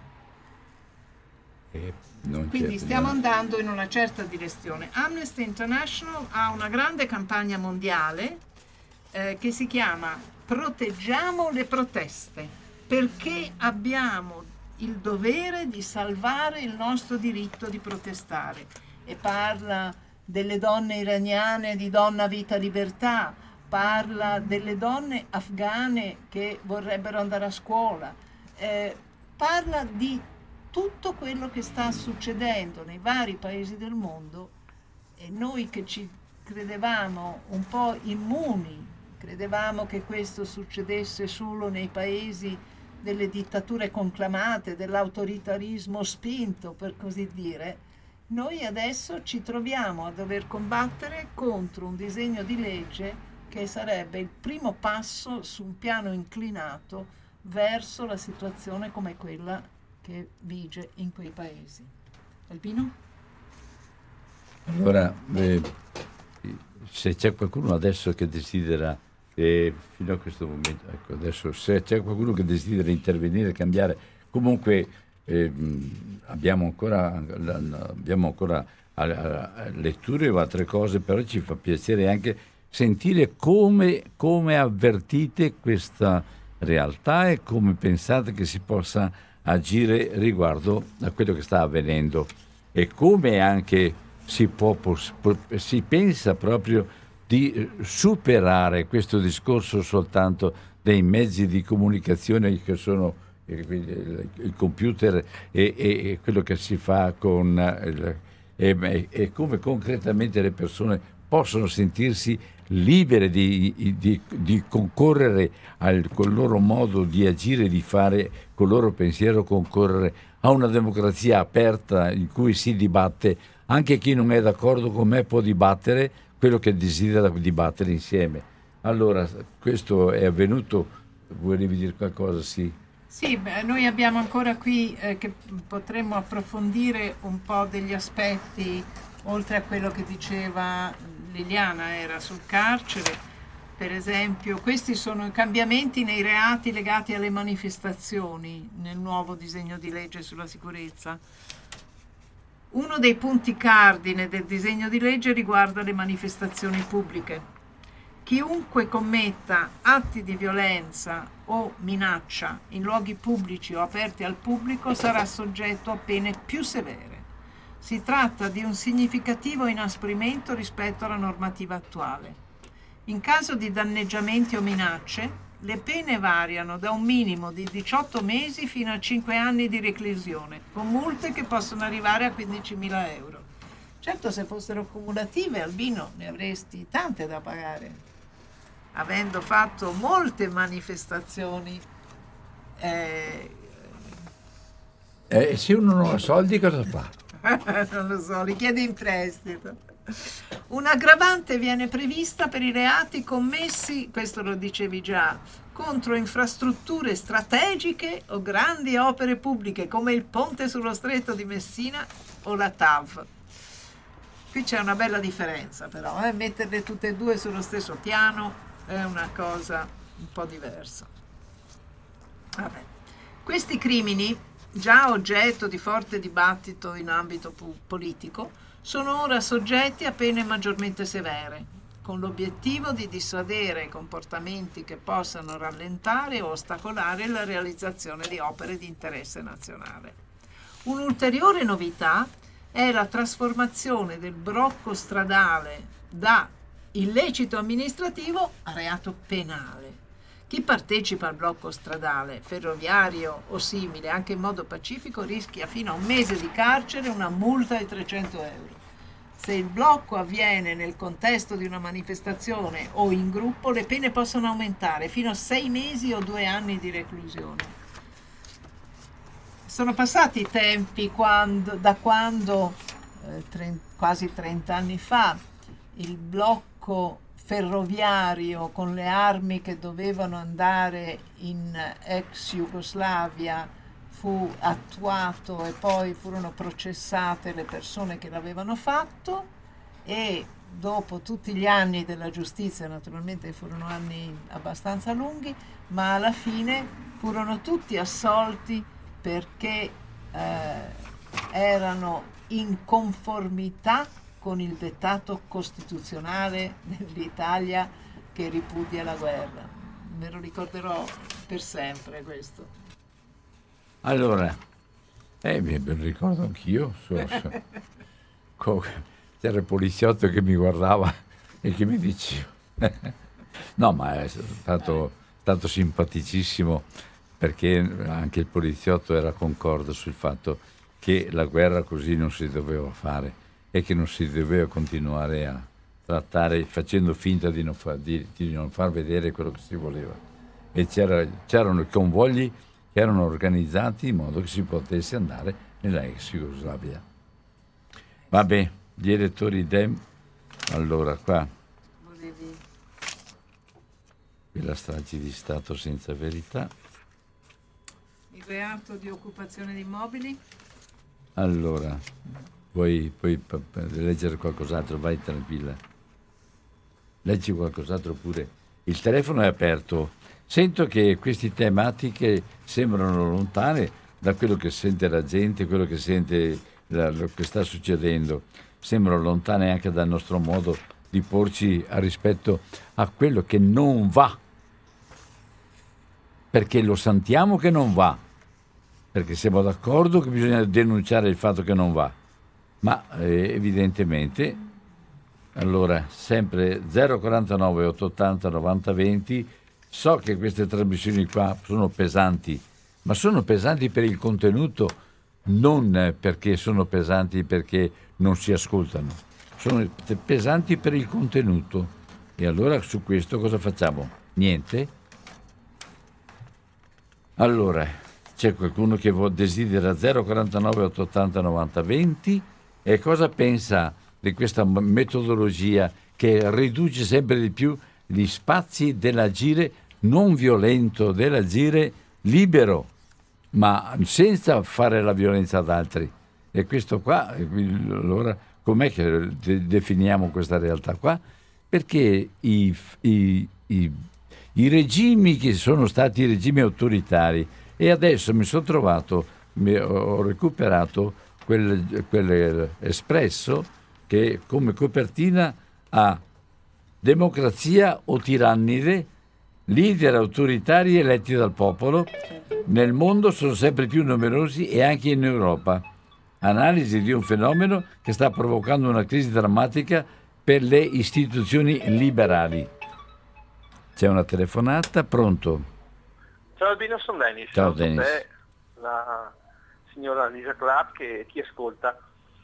Speaker 2: Eh, non
Speaker 3: Quindi
Speaker 2: certo,
Speaker 3: stiamo
Speaker 2: no.
Speaker 3: andando in una certa direzione. Amnesty International ha una grande campagna mondiale eh, che si chiama proteggiamo le proteste, perché abbiamo il dovere di salvare il nostro diritto di protestare. E parla delle donne iraniane di Donna Vita Libertà, parla delle donne afghane che vorrebbero andare a scuola, eh, parla di tutto quello che sta succedendo nei vari paesi del mondo, e noi che ci credevamo un po' immuni, credevamo che questo succedesse solo nei paesi delle dittature conclamate, dell'autoritarismo spinto, per così dire, noi adesso ci troviamo a dover combattere contro un disegno di legge che sarebbe il primo passo su un piano inclinato verso la situazione come quella che vige in quei paesi. Albino?
Speaker 2: Allora, eh, se c'è qualcuno adesso che desidera, eh, fino a questo momento, ecco, adesso se c'è qualcuno che desidera intervenire, cambiare, comunque eh, abbiamo ancora, abbiamo ancora a, a, a letture o altre cose, però ci fa piacere anche sentire come, come avvertite questa realtà e come pensate che si possa agire riguardo a quello che sta avvenendo, e come anche si, può, si pensa proprio di superare questo discorso soltanto dei mezzi di comunicazione che sono il, il computer e, e, e quello che si fa con il, e, e come concretamente le persone possono sentirsi libere di, di, di concorrere al, col loro modo di agire, di fare, col loro pensiero, concorrere a una democrazia aperta in cui si dibatte. Anche chi non è d'accordo con me può dibattere quello che desidera dibattere insieme. Allora, questo è avvenuto. Volevi dire qualcosa? Sì.
Speaker 3: Sì, beh, noi abbiamo ancora qui eh, che potremmo approfondire un po' degli aspetti, oltre a quello che diceva Liliana, era sul carcere. Per esempio, questi sono i cambiamenti nei reati legati alle manifestazioni nel nuovo disegno di legge sulla sicurezza. Uno dei punti cardine del disegno di legge riguarda le manifestazioni pubbliche. Chiunque commetta atti di violenza o minaccia in luoghi pubblici o aperti al pubblico sarà soggetto a pene più severe. Si tratta di un significativo inasprimento rispetto alla normativa attuale. In caso di danneggiamenti o minacce, le pene variano da un minimo di diciotto mesi fino a cinque anni di reclusione, con multe che possono arrivare a quindicimila euro. Certo, se fossero cumulative, Albino, ne avresti tante da pagare. Avendo fatto molte manifestazioni, eh...
Speaker 2: Eh, se uno non ha soldi cosa fa?
Speaker 3: Non lo so, li chiede in prestito. Un'aggravante viene prevista per i reati commessi, questo lo dicevi già, contro infrastrutture strategiche o grandi opere pubbliche come il ponte sullo stretto di Messina o la T A V. Qui c'è una bella differenza però, eh? Metterle tutte e due sullo stesso piano è una cosa un po' diversa. Vabbè. Questi crimini, già oggetto di forte dibattito in ambito pu- politico, sono ora soggetti a pene maggiormente severe, con l'obiettivo di dissuadere comportamenti che possano rallentare o ostacolare la realizzazione di opere di interesse nazionale. Un'ulteriore novità è la trasformazione del blocco stradale da illecito amministrativo a reato penale. Chi partecipa al blocco stradale, ferroviario o simile, anche in modo pacifico, rischia fino a un mese di carcere e una multa di trecento euro. Se il blocco avviene nel contesto di una manifestazione o in gruppo, le pene possono aumentare fino a sei mesi o due anni di reclusione. Sono passati i tempi quando, da quando, eh, tre, quasi trenta anni fa, il blocco ferroviario con le armi che dovevano andare in ex Jugoslavia fu attuato e poi furono processate le persone che l'avevano fatto, e dopo tutti gli anni della giustizia, naturalmente furono anni abbastanza lunghi, ma alla fine furono tutti assolti perché eh, erano in conformità con il dettato costituzionale dell'Italia che ripudia la guerra. me lo ricorderò per sempre questo.
Speaker 2: Allora, eh, mi me lo ricordo anch'io. So, so. Co- c'era il poliziotto che mi guardava e che mi diceva. No, ma è stato, stato simpaticissimo, perché anche il poliziotto era concorde sul fatto che la guerra così non si doveva fare e che non si doveva continuare a trattare facendo finta di non, fa, di, di non far vedere quello che si voleva. E c'era, c'erano i convogli che erano organizzati in modo che si potesse andare nella ex Jugoslavia. Vabbè, gli elettori Dem, allora qua,
Speaker 3: Volevi...
Speaker 2: la strage di Stato senza verità.
Speaker 3: Il reato di occupazione di immobili?
Speaker 2: Allora, vuoi, puoi p- p- leggere qualcos'altro? Vai tranquilla. Leggi qualcos'altro pure. Il telefono è aperto. Sento che queste tematiche sembrano lontane da quello che sente la gente, quello che sente la, lo che sta succedendo. Sembrano lontane anche dal nostro modo di porci a rispetto a quello che non va. Perché lo sentiamo che non va. Perché siamo d'accordo che bisogna denunciare il fatto che non va. Ma eh, evidentemente, allora, sempre zero quarantanove ottocentottanta novanta venti, so che queste trasmissioni qua sono pesanti, ma sono pesanti per il contenuto, non perché sono pesanti perché non si ascoltano, sono pesanti per il contenuto. E allora su questo cosa facciamo? Niente? Allora, c'è qualcuno che desidera zero quarantanove ottocentottanta novanta venti e cosa pensa di questa metodologia che riduce sempre di più gli spazi dell'agire non violento, dell'agire libero, ma senza fare la violenza ad altri. E questo qua, allora, com'è che de- definiamo questa realtà qua? Perché i, i, i, i regimi che sono stati i regimi autoritari, e adesso mi sono trovato, mi, ho recuperato quel, quel Espresso che come copertina ha democrazia o tirannide, leader autoritari eletti dal popolo, nel mondo sono sempre più numerosi e anche in Europa. Analisi di un fenomeno che sta provocando una crisi drammatica per le istituzioni liberali. C'è una telefonata, pronto?
Speaker 5: Ciao Albino, sono Dennis.
Speaker 2: Ciao
Speaker 5: Ciao
Speaker 2: Dennis.
Speaker 5: te, la signora Lisa Clark che ti ascolta.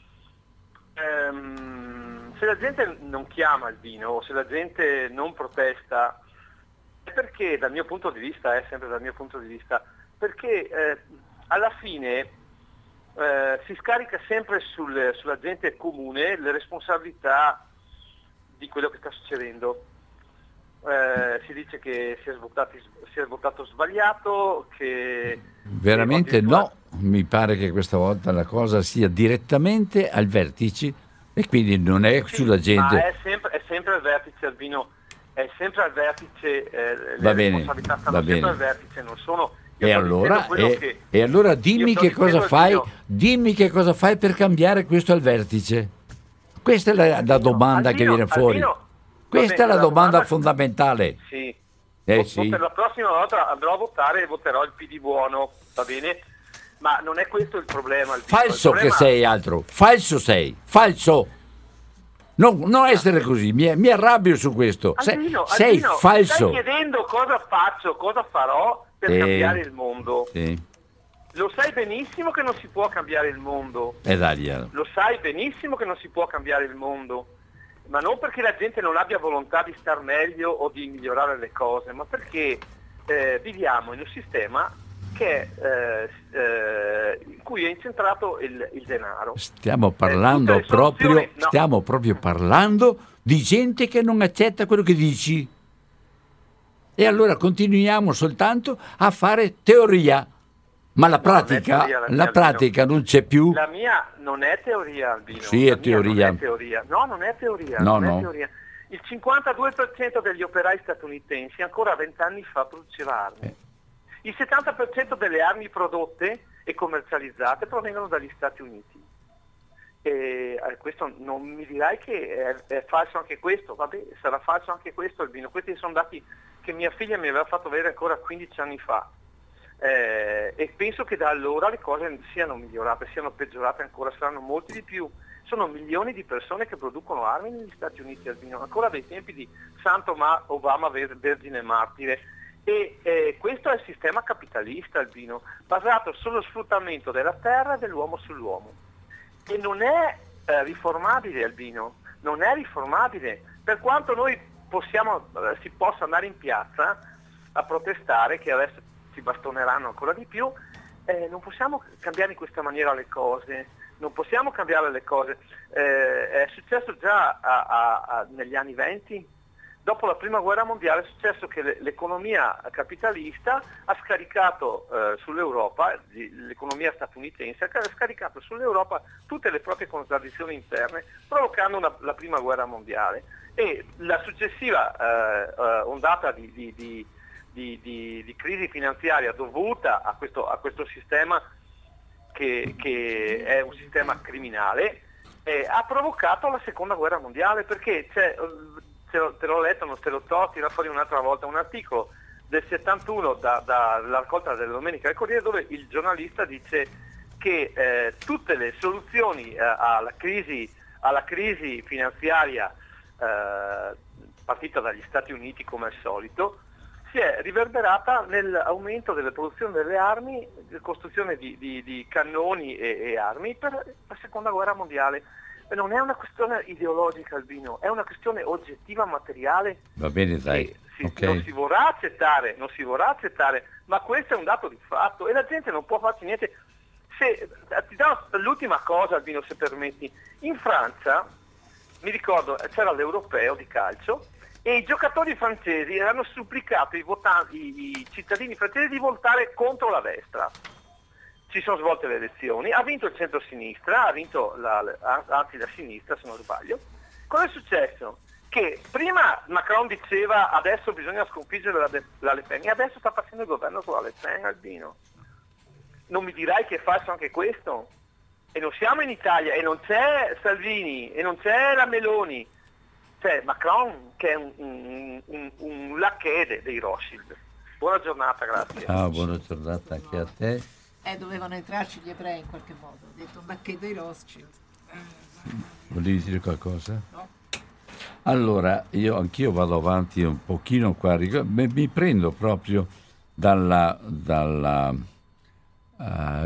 Speaker 5: Ehm, se la gente non chiama Albino o se la gente non protesta, è perché dal mio punto di vista, è sempre dal mio punto di vista, perché eh, alla fine eh, si scarica sempre sul, sulla gente comune le responsabilità di quello che sta succedendo. Eh, si dice che si è, svoltati, si è votato sbagliato, che
Speaker 2: veramente no, mi pare che questa volta la cosa sia direttamente al vertice e quindi non è
Speaker 5: sì,
Speaker 2: sulla gente.
Speaker 5: Ma è sempre, è sempre al vertice, Albino, è sempre al vertice, eh, le
Speaker 2: va bene,
Speaker 5: responsabilità stanno
Speaker 2: va
Speaker 5: sempre
Speaker 2: bene.
Speaker 5: al vertice, non sono...
Speaker 2: E allora, e,
Speaker 5: che,
Speaker 2: e allora dimmi che cosa fai,
Speaker 5: Albino,
Speaker 2: dimmi che cosa fai per cambiare questo al vertice. Questa è la, la
Speaker 5: Albino,
Speaker 2: domanda
Speaker 5: Albino,
Speaker 2: che viene fuori.
Speaker 5: Albino,
Speaker 2: Questa
Speaker 5: bene,
Speaker 2: è la,
Speaker 5: la
Speaker 2: domanda,
Speaker 5: domanda
Speaker 2: fondamentale.
Speaker 5: Sì.
Speaker 2: Eh,
Speaker 5: O-
Speaker 2: sì.
Speaker 5: Per la prossima volta andrò a votare e voterò il P D buono, va bene? Ma non è questo il problema. Albino.
Speaker 2: Falso
Speaker 5: il problema...
Speaker 2: che sei, altro. Falso sei. Falso. Non, non essere così. Mi, mi arrabbio su questo.
Speaker 5: Albino,
Speaker 2: sei
Speaker 5: Albino,
Speaker 2: sei falso.
Speaker 5: Stai chiedendo cosa faccio, cosa farò per
Speaker 2: Sì.
Speaker 5: cambiare il mondo.
Speaker 2: Sì.
Speaker 5: Lo sai benissimo che non si può cambiare il mondo.
Speaker 2: E dai, eh.
Speaker 5: Lo sai benissimo che non si può cambiare il mondo. Ma non perché la gente non abbia volontà di star meglio o di migliorare le cose, ma perché eh, viviamo in un sistema che, eh, eh, in cui è incentrato il, il denaro.
Speaker 2: Stiamo parlando
Speaker 5: Eh, tutte le
Speaker 2: proprio,
Speaker 5: soluzioni- no.
Speaker 2: stiamo proprio parlando di gente che non accetta quello che dici. E allora continuiamo soltanto a fare teoria. Ma la
Speaker 5: No, non è
Speaker 2: pratica,
Speaker 5: teoria, la mia,
Speaker 2: la
Speaker 5: Albino.
Speaker 2: pratica non c'è più.
Speaker 5: La mia non è teoria, Albino.
Speaker 2: Sì, è
Speaker 5: La mia
Speaker 2: teoria.
Speaker 5: Non è teoria. No, non è teoria.
Speaker 2: No,
Speaker 5: non
Speaker 2: no.
Speaker 5: È teoria. Il cinquantadue per cento degli operai statunitensi ancora vent'anni fa produceva armi.
Speaker 2: Eh.
Speaker 5: Il settanta per cento delle armi prodotte e commercializzate provengono dagli Stati Uniti. E eh, questo non mi dirai che è, è falso anche questo, vabbè, sarà falso anche questo, Albino. Questi sono dati che mia figlia mi aveva fatto vedere ancora quindici anni fa. Eh, e penso che da allora le cose siano migliorate, siano peggiorate ancora, saranno molti di più. Sono milioni di persone che producono armi negli Stati Uniti, Albino, ancora dai tempi di Santo Obama Vergine Martire. E eh, questo è il sistema capitalista, Albino, basato sullo sfruttamento della terra e dell'uomo sull'uomo. E non è eh, riformabile, Albino, non è riformabile. Per quanto noi possiamo, eh, si possa andare in piazza a protestare, che adesso si bastoneranno ancora di più, eh, non possiamo cambiare in questa maniera le cose, non possiamo cambiare le cose. Eh, è successo già a, a, a, negli anni venti, dopo la prima guerra mondiale è successo che le, l'economia capitalista ha scaricato eh, sull'Europa, l'economia statunitense ha scaricato sull'Europa tutte le proprie contraddizioni interne, provocando una, la prima guerra mondiale. E la successiva eh, eh, ondata di, di, di, di, di, di crisi finanziaria dovuta a questo, a questo sistema che, che è un sistema criminale, eh, ha provocato la seconda guerra mondiale, perché c'è, te, l'ho, te l'ho letto, non te l'ho tolto, tira fuori un'altra volta un articolo del settantuno da, dalla raccolta della Domenica del Corriere, dove il giornalista dice che eh, tutte le soluzioni eh, alla crisi, alla crisi finanziaria eh, partita dagli Stati Uniti come al solito, si è riverberata nell'aumento della produzione delle armi, costruzione di, di, di cannoni e, e armi per la seconda guerra mondiale. E non è una questione ideologica, Albino, è una questione oggettiva, materiale.
Speaker 2: Va bene, dai.
Speaker 5: Si,
Speaker 2: okay.
Speaker 5: Non si vorrà accettare, non si vorrà accettare, ma questo è un dato di fatto e la gente non può farci niente. Se, ti do l'ultima cosa, Albino, se permetti. In Francia, mi ricordo, c'era l'Europeo di calcio, e i giocatori francesi hanno supplicato i, votanti, i cittadini francesi di votare contro la destra. Ci sono svolte le elezioni, ha vinto il centro-sinistra, ha vinto la, anzi la sinistra se non sbaglio. Cosa è successo? Che prima Macron diceva adesso bisogna sconfiggere la, la Le Pen, e adesso sta facendo il governo con la Le Pen, Albino. Non mi dirai che è falso anche questo? E non siamo in Italia, e non c'è Salvini, e non c'è la Meloni. C'è Macron che è un, un, un, un lacchè dei Rothschild. Buona giornata, grazie.
Speaker 2: Ciao, buona giornata anche a te.
Speaker 3: Eh, dovevano entrarci gli ebrei in qualche modo. Ho detto un lacchè dei Rothschild.
Speaker 2: Volevi dire qualcosa?
Speaker 3: No.
Speaker 2: Allora, io anch'io vado avanti un pochino qua. Mi, mi prendo proprio dalla, dalla uh,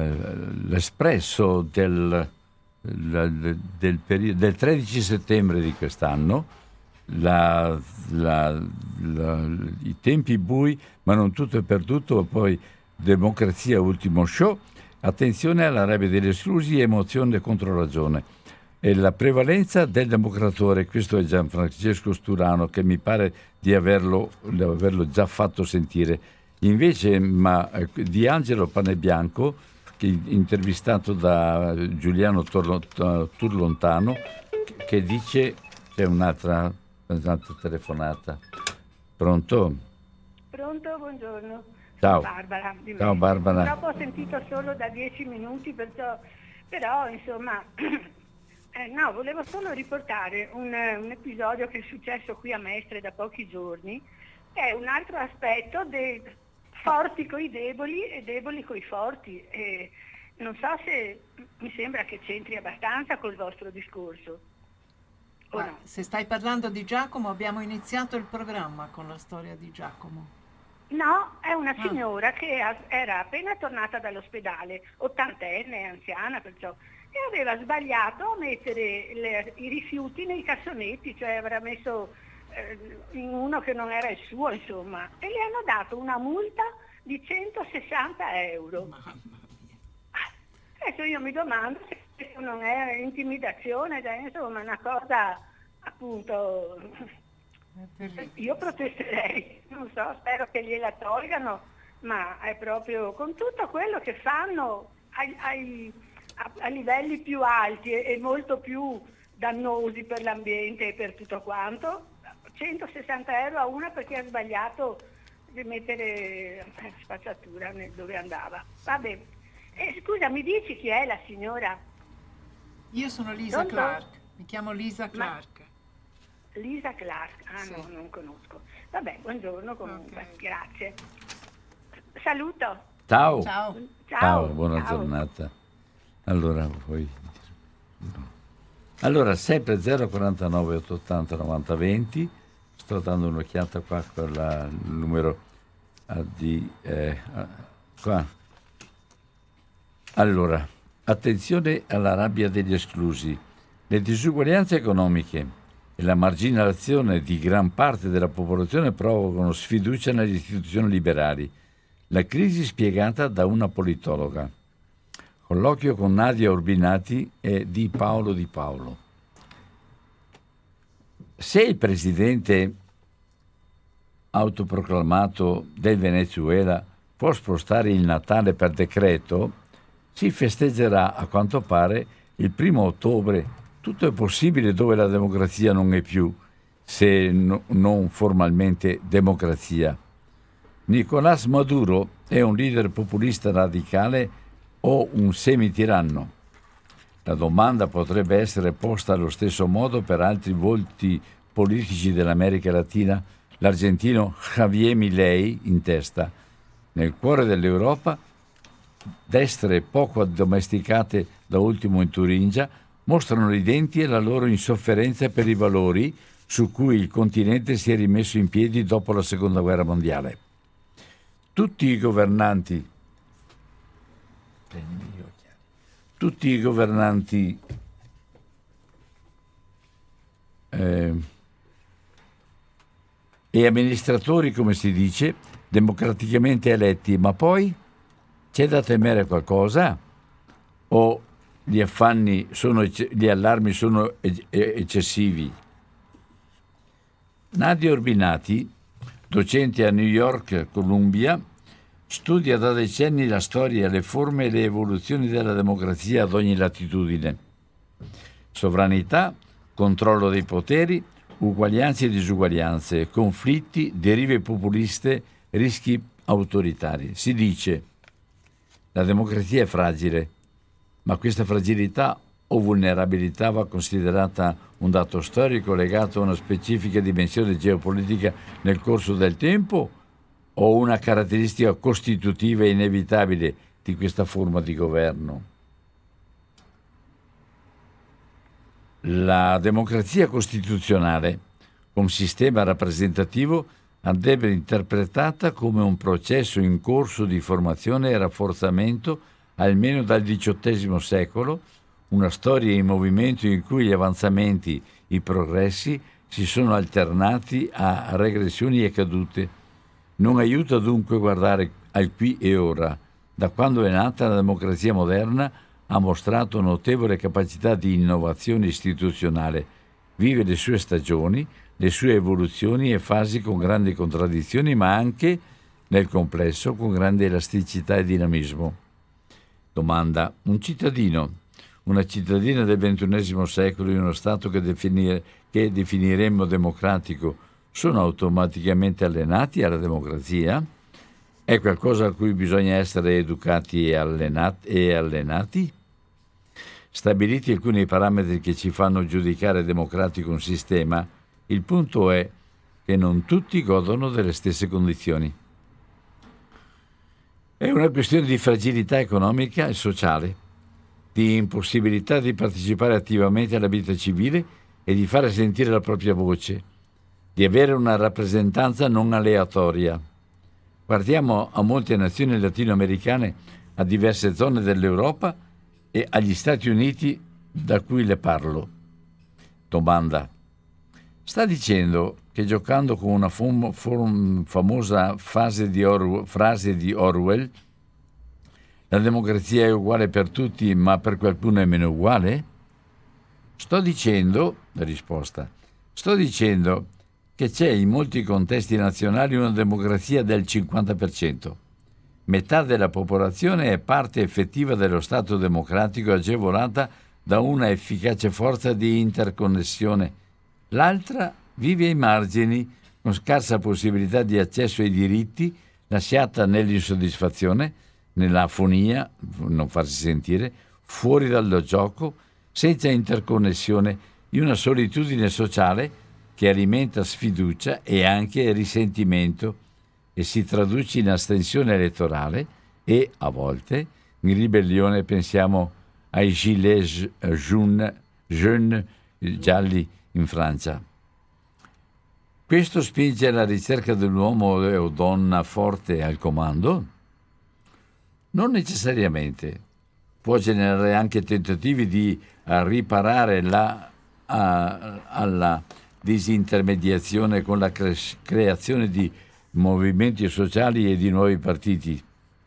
Speaker 2: l'espresso del, del, del, periodo, del tredici settembre di quest'anno. La, la, la, i tempi bui, ma non tutto è perduto, poi democrazia ultimo show, attenzione alla rabbia degli esclusi, emozione e controragione e la prevalenza del democratore. Questo è Gianfrancesco Sturano, che mi pare di averlo, di averlo già fatto sentire. Invece ma, di Angelo Panebianco, che intervistato da Giuliano Turlontano, che dice c'è un'altra Un'altra telefonata. Pronto?
Speaker 6: Pronto, buongiorno.
Speaker 2: Ciao.
Speaker 6: Sono Barbara. Di
Speaker 2: Ciao Barbara.
Speaker 6: Purtroppo ho sentito solo da dieci minuti, perciò, però insomma, eh, no, volevo solo riportare un, un episodio che è successo qui a Mestre da pochi giorni, che è un altro aspetto dei forti coi deboli e deboli coi forti. E non so se mi sembra che c'entri abbastanza col vostro discorso.
Speaker 3: Ma se stai parlando di Giacomo, abbiamo iniziato il programma con la storia di Giacomo.
Speaker 6: No, è una
Speaker 3: Ah.
Speaker 6: signora che a- era appena tornata dall'ospedale, ottantenne, anziana perciò, e aveva sbagliato a mettere le- i rifiuti nei cassonetti, cioè avrà messo eh, in uno che non era il suo, insomma, e le hanno dato una multa di centosessanta euro.
Speaker 3: Mamma mia.
Speaker 6: Adesso io mi domando se questo non è intimidazione, cioè, insomma, una cosa appunto.
Speaker 3: È terribile.
Speaker 6: Io protesterei, non so, spero che gliela tolgano, ma è proprio con tutto quello che fanno ai, ai- a, a livelli più alti e, e molto più dannosi per l'ambiente e per tutto quanto, centosessanta euro a una perché ha sbagliato di mettere eh, spazzatura nel- dove andava. Vabbè, eh, scusa, mi dici chi è la signora?
Speaker 3: Io sono Lisa
Speaker 6: Pronto?
Speaker 3: Clark, mi chiamo Lisa
Speaker 6: Ma-
Speaker 3: Clark.
Speaker 6: Lisa Clark, ah
Speaker 3: Sì.
Speaker 6: no, non conosco. Vabbè, buongiorno comunque, okay. Grazie. Saluto.
Speaker 2: Ciao.
Speaker 3: Ciao.
Speaker 6: Ciao,
Speaker 2: Ciao, buona
Speaker 6: ciao.
Speaker 2: giornata. Allora, poi... Allora, sempre zero quarantanove ottocentottanta novanta venti, sto dando un'occhiata qua con la, il numero A D, eh, qua. Allora, attenzione alla rabbia degli esclusi. Le disuguaglianze economiche e la marginalizzazione di gran parte della popolazione provocano sfiducia nelle istituzioni liberali. La crisi spiegata da una politologa. Colloquio con Nadia Urbinati e Di Paolo Di Paolo. Se il presidente autoproclamato del Venezuela può spostare il Natale per decreto, si festeggerà a quanto pare il primo ottobre. Tutto è possibile dove la democrazia non è più, se no, non formalmente democrazia. Nicolás Maduro è un leader populista radicale o un semitiranno? La domanda potrebbe essere posta allo stesso modo per altri volti politici dell'America Latina, l'argentino Javier Milei in testa. Nel cuore dell'Europa, destre poco addomesticate da ultimo in Turingia, mostrano i denti e la loro insofferenza per i valori su cui il continente si è rimesso in piedi dopo la Seconda Guerra Mondiale. Tutti i governanti tutti i governanti eh, e amministratori, come si dice, democraticamente eletti, ma poi c'è da temere qualcosa? O gli affanni sono, gli allarmi sono eccessivi? Nadia Urbinati, docente a New York Columbia, studia da decenni la storia, le forme e le evoluzioni della democrazia ad ogni latitudine. Sovranità, controllo dei poteri, uguaglianze e disuguaglianze, conflitti, derive populiste, rischi autoritari. Si dice: la democrazia è fragile, ma questa fragilità o vulnerabilità va considerata un dato storico legato a una specifica dimensione geopolitica nel corso del tempo o una caratteristica costitutiva e inevitabile di questa forma di governo? La democrazia costituzionale, con sistema rappresentativo, andrebbe interpretata come un processo in corso di formazione e rafforzamento almeno dal diciottesimo secolo, una storia in movimento in cui gli avanzamenti, i progressi, si sono alternati a regressioni e cadute. Non aiuta dunque guardare al qui e ora. Da quando è nata la democrazia moderna ha mostrato notevole capacità di innovazione istituzionale, vive le sue stagioni, le sue evoluzioni e fasi con grandi contraddizioni, ma anche, nel complesso, con grande elasticità e dinamismo. Domanda: un cittadino, una cittadina del ventunesimo secolo in uno Stato che, definire, che definiremmo democratico, sono automaticamente allenati alla democrazia? È qualcosa a cui bisogna essere educati e allenati? E allenati? Stabiliti alcuni parametri che ci fanno giudicare democratico un sistema, il punto è che non tutti godono delle stesse condizioni. È una questione di fragilità economica e sociale, di impossibilità di partecipare attivamente alla vita civile e di fare sentire la propria voce, di avere una rappresentanza non aleatoria. Guardiamo a molte nazioni latinoamericane, a diverse zone dell'Europa e agli Stati Uniti da cui le parlo. Domanda: sta dicendo che giocando con una fom- fom- famosa fase di Or- frase di Orwell, la democrazia è uguale per tutti ma per qualcuno è meno uguale? Sto dicendo, la risposta, sto dicendo che c'è in molti contesti nazionali una democrazia del cinquanta per cento. Metà della popolazione è parte effettiva dello Stato democratico agevolata da una efficace forza di interconnessione. L'altra vive ai margini, con scarsa possibilità di accesso ai diritti, lasciata nell'insoddisfazione, nell'afonia, non farsi sentire, fuori dal gioco, senza interconnessione, in una solitudine sociale che alimenta sfiducia e anche risentimento e si traduce in astensione elettorale e, a volte, in ribellione. Pensiamo ai gilets jaunes, jaunes gialli in Francia. Questo spinge alla ricerca dell'uomo o donna forte al comando? Non necessariamente. Può generare anche tentativi di uh, riparare la, uh, alla disintermediazione con la cre- creazione di movimenti sociali e di nuovi partiti.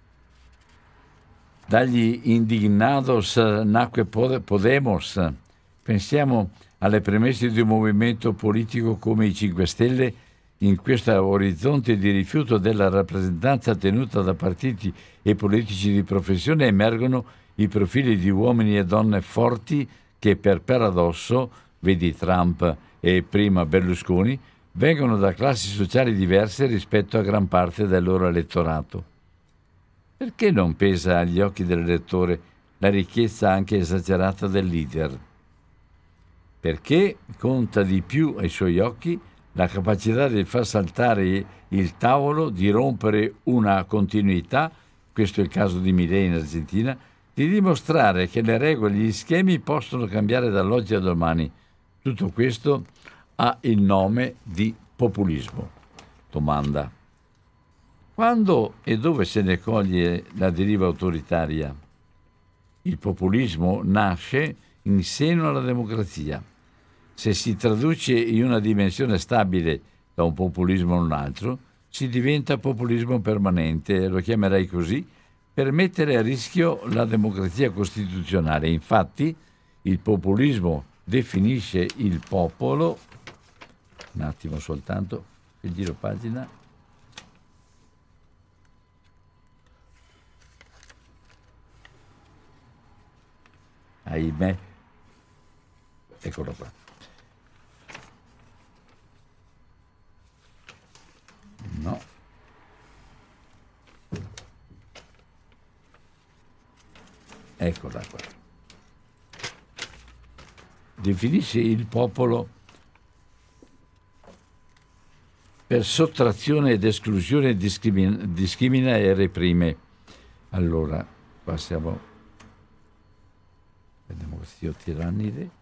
Speaker 2: Dagli indignados nacque Podemos. Pensiamo alle premesse di un movimento politico come i cinque Stelle. In questo orizzonte di rifiuto della rappresentanza tenuta da partiti e politici di professione emergono i profili di uomini e donne forti che, per paradosso, vedi Trump e prima Berlusconi, vengono da classi sociali diverse rispetto a gran parte del loro elettorato. Perché non pesa agli occhi dell'elettore la ricchezza anche esagerata del leader? Perché conta di più ai suoi occhi la capacità di far saltare il tavolo, di rompere una continuità, questo è il caso di Milei in Argentina, di dimostrare che le regole e gli schemi possono cambiare dall'oggi al domani. Tutto questo ha il nome di populismo. Domanda: quando e dove se ne coglie la deriva autoritaria? Il populismo nasce in seno alla democrazia. Se si traduce in una dimensione stabile da un populismo a un altro, si diventa populismo permanente, lo chiamerei così, per mettere a rischio la democrazia costituzionale. Infatti, il populismo definisce il popolo, un attimo soltanto, che giro pagina, ahimè, eccolo qua. No. Eccola qua. Definisce il popolo per sottrazione ed esclusione, discrimina, discrimina e reprime. Allora, passiamo alla democrazia tirannide.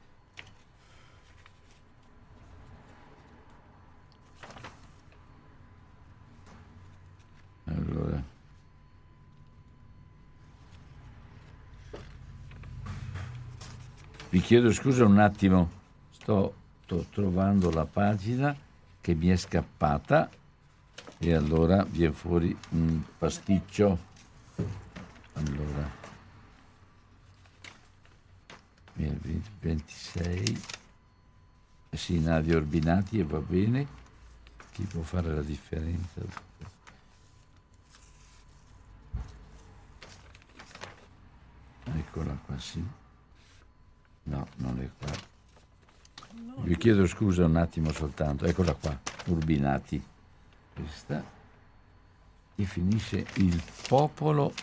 Speaker 2: Allora, vi chiedo scusa un attimo, sto, sto trovando la pagina che mi è scappata e allora viene fuori un pasticcio. Allora, ventisei, sì, Nadia Urbinati, e va bene, chi può fare la differenza? Eccola qua, sì. No, non è qua. No. Vi chiedo scusa un attimo soltanto. Eccola qua, Urbinati. Questa definisce il popolo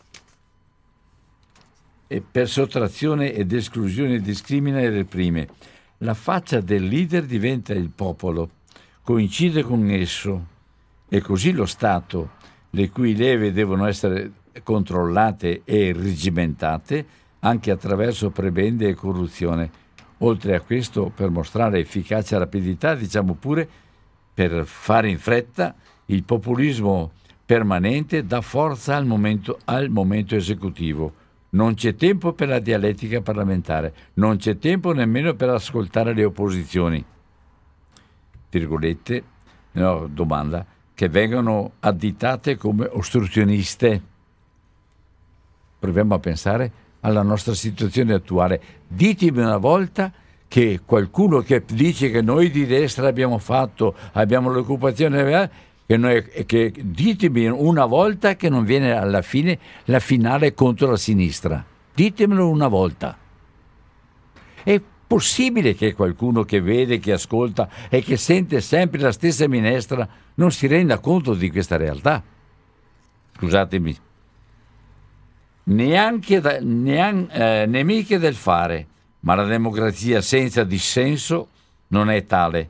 Speaker 2: e per sottrazione ed esclusione discrimina e reprime. La faccia del leader diventa il popolo, coincide con esso, e così lo Stato, le cui leve devono essere controllate e regimentate anche attraverso prebende e corruzione. Oltre a questo, per mostrare efficacia e rapidità, diciamo pure per fare in fretta, il populismo permanente dà forza al momento, al momento esecutivo. Non c'è tempo per la dialettica parlamentare, non c'è tempo nemmeno per ascoltare le opposizioni. Virgolette, no, domanda, che vengono additate come ostruzioniste. Proviamo a pensare alla nostra situazione attuale. Ditemi una volta che qualcuno che dice che noi di destra abbiamo fatto, abbiamo l'occupazione, che noi, che ditemi una volta che non viene alla fine la finale contro la sinistra. Ditemelo una volta. È possibile che qualcuno che vede, che ascolta e che sente sempre la stessa minestra non si renda conto di questa realtà? Scusatemi. Neanche, da, neanche eh, nemiche del fare, ma la democrazia senza dissenso non è tale.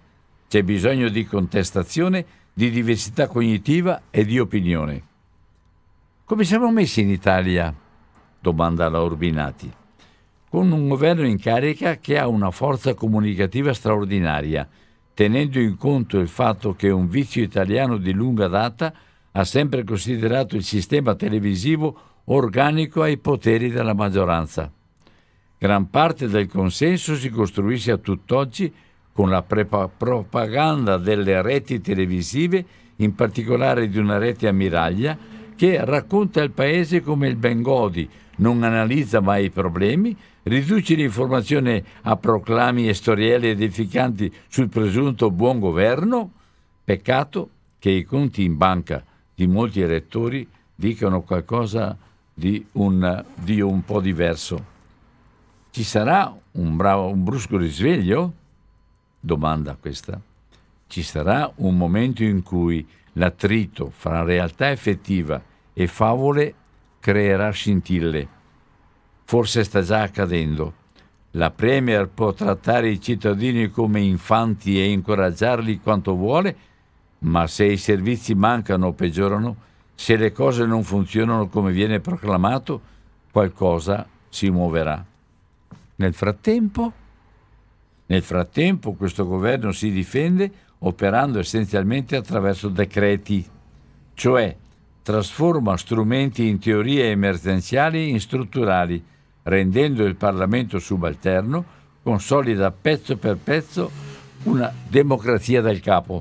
Speaker 2: C'è bisogno di contestazione, di diversità cognitiva e di opinione. Come siamo messi in Italia? Domanda la Urbinati. Con un governo in carica che ha una forza comunicativa straordinaria, tenendo in conto il fatto che un vizio italiano di lunga data ha sempre considerato il sistema televisivo organico ai poteri della maggioranza. Gran parte del consenso si costruisce a tutt'oggi con la prepa- propaganda delle reti televisive, in particolare di una rete ammiraglia, che racconta il paese come il Bengodi, non analizza mai i problemi, riduce l'informazione a proclami e storielle edificanti sul presunto buon governo. Peccato che i conti in banca di molti elettori dicano qualcosa di un, di un po' diverso. Ci sarà un, bravo, un brusco risveglio? Domanda questa. Ci sarà un momento in cui l'attrito fra realtà effettiva e favole creerà scintille. Forse sta già accadendo. La Premier può trattare i cittadini come infanti e incoraggiarli quanto vuole, ma se i servizi mancano o peggiorano, se le cose non funzionano come viene proclamato, qualcosa si muoverà. Nel frattempo, nel frattempo questo governo si difende operando essenzialmente attraverso decreti, cioè trasforma strumenti in teorie emergenziali in strutturali, rendendo il Parlamento subalterno, consolida pezzo per pezzo una democrazia del capo.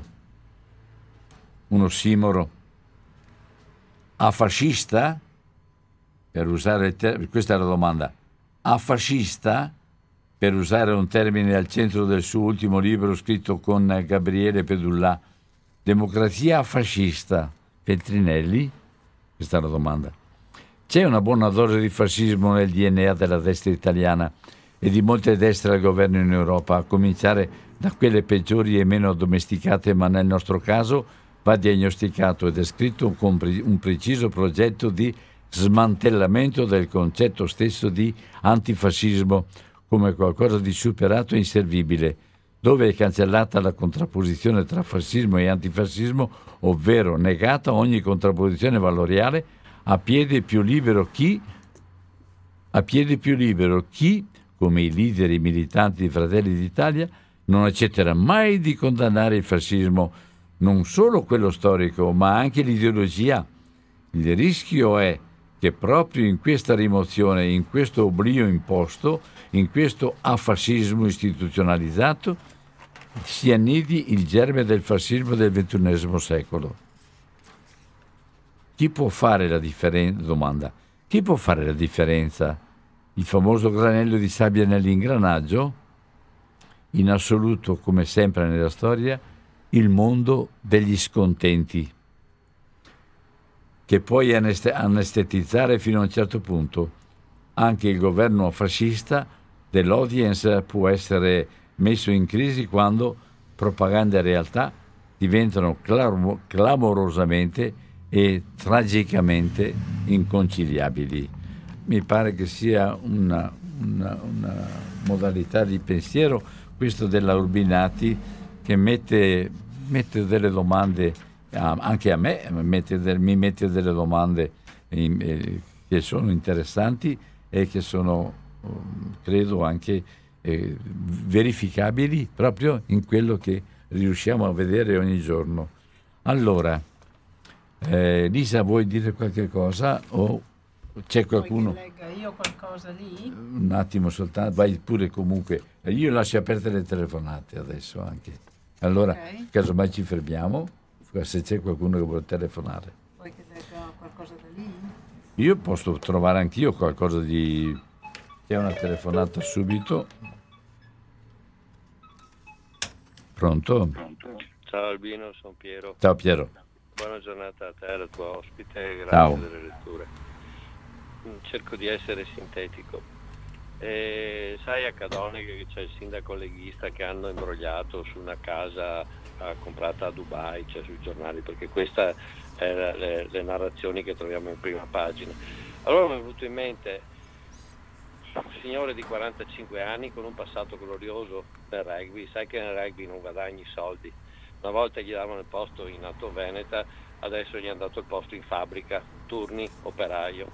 Speaker 2: Un ossimoro. A fascista, per usare il termine, questa è la domanda, a fascista, per usare un termine al centro del suo ultimo libro scritto con Gabriele Pedullà, democrazia fascista, Feltrinelli? Questa è la domanda. C'è una buona dose di fascismo nel D N A della destra italiana e di molte destre al governo in Europa, a cominciare da quelle peggiori e meno domesticate, ma nel nostro caso va diagnosticato e descritto un, un preciso progetto di smantellamento del concetto stesso di antifascismo come qualcosa di superato e inservibile, dove è cancellata la contrapposizione tra fascismo e antifascismo, ovvero negata ogni contrapposizione valoriale, a piede più libero chi, a piede più libero chi, come i leader e i militanti di Fratelli d'Italia, non accetterà mai di condannare il fascismo, non solo quello storico, ma anche l'ideologia. Il rischio è che proprio in questa rimozione, in questo oblio imposto, in questo affascismo istituzionalizzato, si annidi il germe del fascismo del ventunesimo secolo. Chi può fare la differenza? Domanda. Chi può fare la differenza? Il famoso granello di sabbia nell'ingranaggio? In assoluto, come sempre nella storia, il mondo degli scontenti, che puoi anestetizzare fino a un certo punto. Anche il governo fascista dell'audience può essere messo in crisi quando propaganda e realtà diventano clam- clamorosamente e tragicamente inconciliabili. Mi pare che sia una, una, una modalità di pensiero, questo della Urbinati, che mette, mette delle domande a, anche a me, mette del, mi mette delle domande in, eh, che sono interessanti e che sono, credo, anche eh, verificabili proprio in quello che riusciamo a vedere ogni giorno. Allora, eh, Lisa, vuoi dire qualche cosa o c'è qualcuno?
Speaker 3: Vuoi che legga io qualcosa lì?
Speaker 2: Un attimo soltanto, vai pure comunque. Io lascio aperte le telefonate adesso anche. Allora, okay. Casomai ci fermiamo, se c'è qualcuno che vuole telefonare.
Speaker 3: Vuoi che legga qualcosa da lì?
Speaker 2: Io posso trovare anch'io qualcosa di... C'è una telefonata subito. Pronto?
Speaker 7: Pronto. Ciao Albino, sono Piero.
Speaker 2: Ciao Piero.
Speaker 7: Buona giornata a te e alla tua ospite, grazie
Speaker 2: Ciao.
Speaker 7: delle letture. Cerco di essere sintetico. E sai a Cadonica che c'è il sindaco leghista che hanno imbrogliato su una casa comprata a Dubai, cioè sui giornali, perché queste sono le, le narrazioni che troviamo in prima pagina. Allora mi è venuto in mente signore di quarantacinque anni con un passato glorioso nel rugby. Sai che nel rugby non guadagni soldi. Una volta gli davano il posto in Alto Veneta, adesso gli hanno dato il posto in fabbrica, turni, operaio.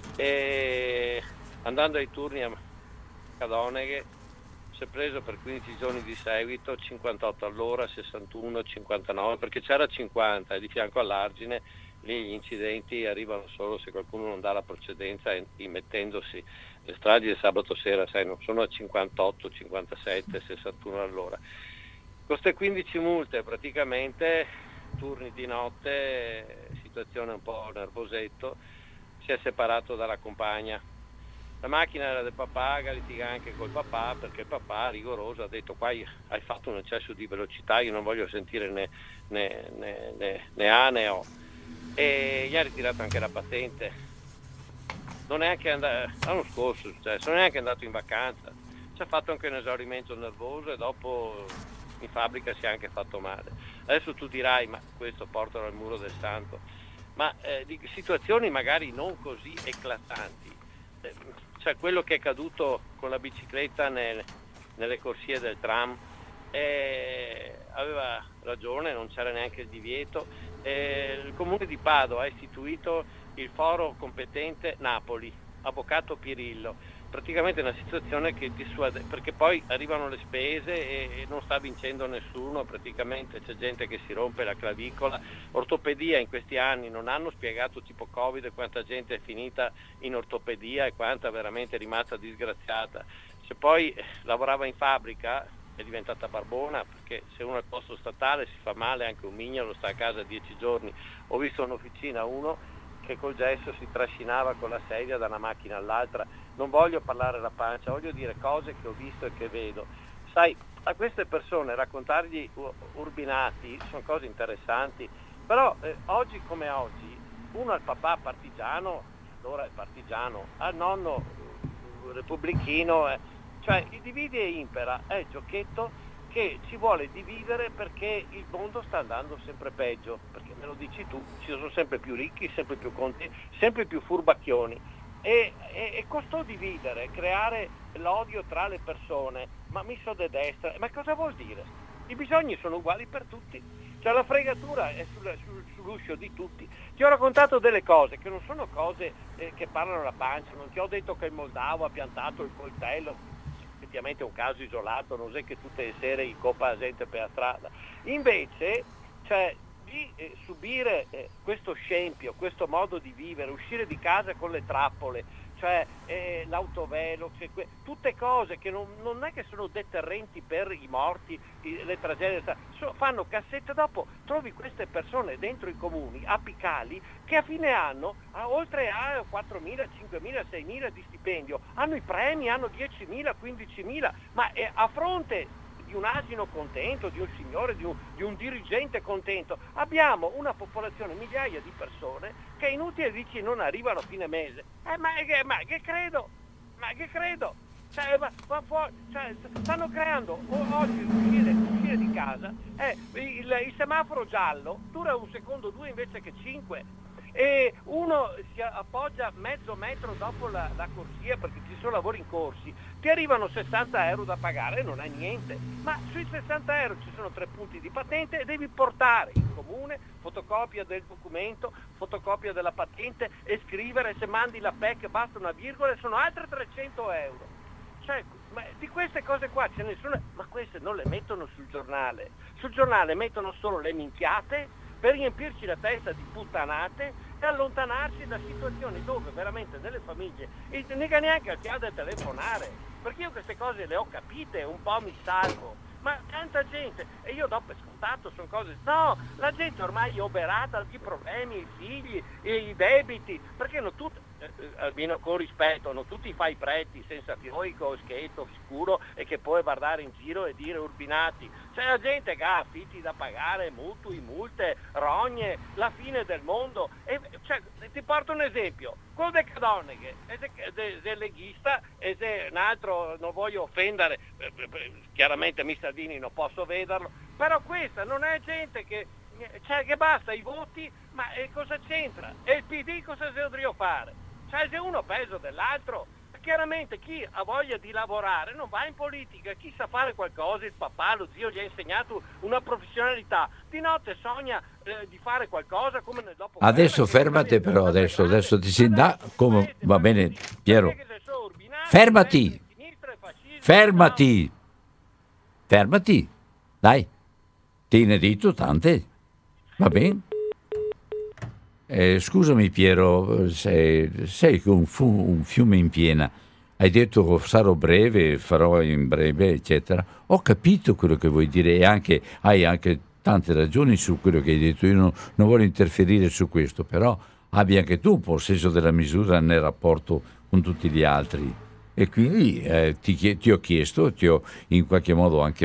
Speaker 7: E andando ai turni a Cadoneghe si è preso per quindici giorni di seguito cinquantotto all'ora, sessantuno, cinquantanove, perché c'era cinquanta e di fianco all'argine lì gli incidenti arrivano solo se qualcuno non dà la precedenza immettendosi. Le stragi del sabato sera, sai, non sono a cinquantotto, cinquantasette, sessantuno all'ora. Queste quindici multe praticamente, turni di notte, situazione un po' nervosetto, si è separato dalla compagna. La macchina era del papà, litiga anche col papà perché il papà rigoroso ha detto qua hai fatto un eccesso di velocità, io non voglio sentire né, né, né, né, né A né O. E gli ha ritirato anche la patente. Non è anche andato l'anno scorso, cioè, sono neanche andato in vacanza, ci ha fatto anche un esaurimento nervoso e dopo in fabbrica si è anche fatto male. Adesso tu dirai ma questo portano al muro del santo, ma eh, di situazioni magari non così eclatanti, eh, cioè quello che è caduto con la bicicletta nel, nelle corsie del tram, eh, aveva ragione, non c'era neanche il divieto. Eh, il comune di Padova ha istituito il foro competente Napoli, avvocato Pirillo, praticamente è una situazione che dissuade, perché poi arrivano le spese e, e non sta vincendo nessuno, praticamente c'è gente che si rompe la clavicola, ortopedia in questi anni non hanno spiegato tipo Covid quanta gente è finita in ortopedia e quanta veramente è rimasta disgraziata. Se poi lavorava in fabbrica è diventata barbona, perché se uno è al posto statale si fa male, anche un mignolo sta a casa dieci giorni. Ho visto un'officina uno che col gesso si trascinava con la sedia da una macchina all'altra. Non voglio parlare la pancia, voglio dire cose che ho visto e che vedo. Sai, a queste persone raccontargli urbinati sono cose interessanti, però eh, oggi come oggi uno al papà partigiano, allora è partigiano, al nonno uh, repubblichino, eh, cioè il dividi e impera è il giochetto che ci vuole dividere perché il mondo sta andando sempre peggio, perché me lo dici tu, ci sono sempre più ricchi, sempre più conti, sempre più furbacchioni e, e, e costò dividere, creare l'odio tra le persone, ma misto de destra, ma cosa vuol dire? I bisogni sono uguali per tutti, cioè la fregatura è sul, sul, sull'uscio di tutti. Ti ho raccontato delle cose che non sono cose eh, che parlano la pancia, non ti ho detto che il moldavo ha piantato il coltello, effettivamente è un caso isolato, non è che tutte le sere i copa la gente per la strada. Invece, cioè, di eh, subire eh, questo scempio, questo modo di vivere, uscire di casa con le trappole, cioè eh, l'autovelo, cioè, que- tutte cose che non, non è che sono deterrenti per i morti, i, le tragedie, so, fanno cassette. Dopo trovi queste persone dentro i comuni apicali che a fine anno, a, oltre a quattromila, cinquemila, seimila di stipendio, hanno i premi, hanno diecimila, quindicimila, ma eh, a fronte di un asino contento, di un signore, di un, di un dirigente contento, abbiamo una popolazione, migliaia di persone che è inutile dici non arrivano a fine mese. Eh, ma, che, ma che credo, ma che credo, cioè, ma, ma fuori, cioè, stanno creando oggi uscire, uscire di casa, eh, il, il semaforo giallo dura un secondo, due invece che cinque. E uno si appoggia mezzo metro dopo la, la corsia perché ci sono lavori in corsi, ti arrivano sessanta euro da pagare e non hai niente, ma sui sessanta euro ci sono tre punti di patente e devi portare in comune fotocopia del documento, fotocopia della patente e scrivere, se mandi la P E C basta una virgola e sono altre trecento euro. Cioè, ma di queste cose qua ce ne sono, ma queste non le mettono sul giornale, sul giornale mettono solo le minchiate per riempirci la testa di puttanate e allontanarci da situazioni dove veramente nelle famiglie e nega neanche al chiaro del telefonare, perché io queste cose le ho capite, un po' mi salvo, ma tanta gente, e io dopo è scontato, sono cose, no, la gente ormai è oberata di problemi, i figli, i debiti, perché non tutti, eh, almeno con rispetto, non tutti fai preti senza fioico, schietto, sicuro e che puoi guardare in giro e dire urbinati, c'è la gente che ha affitti da pagare, mutui, multe, rogne, la fine del mondo, e, cioè, ti porto un esempio, quello del Cadoneghe, del leghista, e se un altro, non voglio offendere, chiaramente mister Dini non posso vederlo, però questa non è gente che, cioè, che basta i voti, ma eh, cosa c'entra? E il P D cosa si dovrebbe fare? Cioè se uno peso dell'altro, chiaramente chi ha voglia di lavorare non va in politica, chi sa fare qualcosa, il papà, lo zio gli ha insegnato una professionalità, di notte sogna eh, di fare qualcosa come nel dopo.
Speaker 2: Adesso fermate però, adesso, adesso ti si dà come va bene, Piero. Fermati, fermati, fermati, dai, te ne dico tante, va bene? Eh, scusami Piero, sei, sei un, fu, un fiume in piena, hai detto sarò breve, farò in breve, eccetera. Ho capito quello che vuoi dire e anche, hai anche tante ragioni su quello che hai detto, io non, non voglio interferire su questo, però abbi anche tu un po' il senso della misura nel rapporto con tutti gli altri. E quindi eh, ti, ti ho chiesto, ti ho in qualche modo anche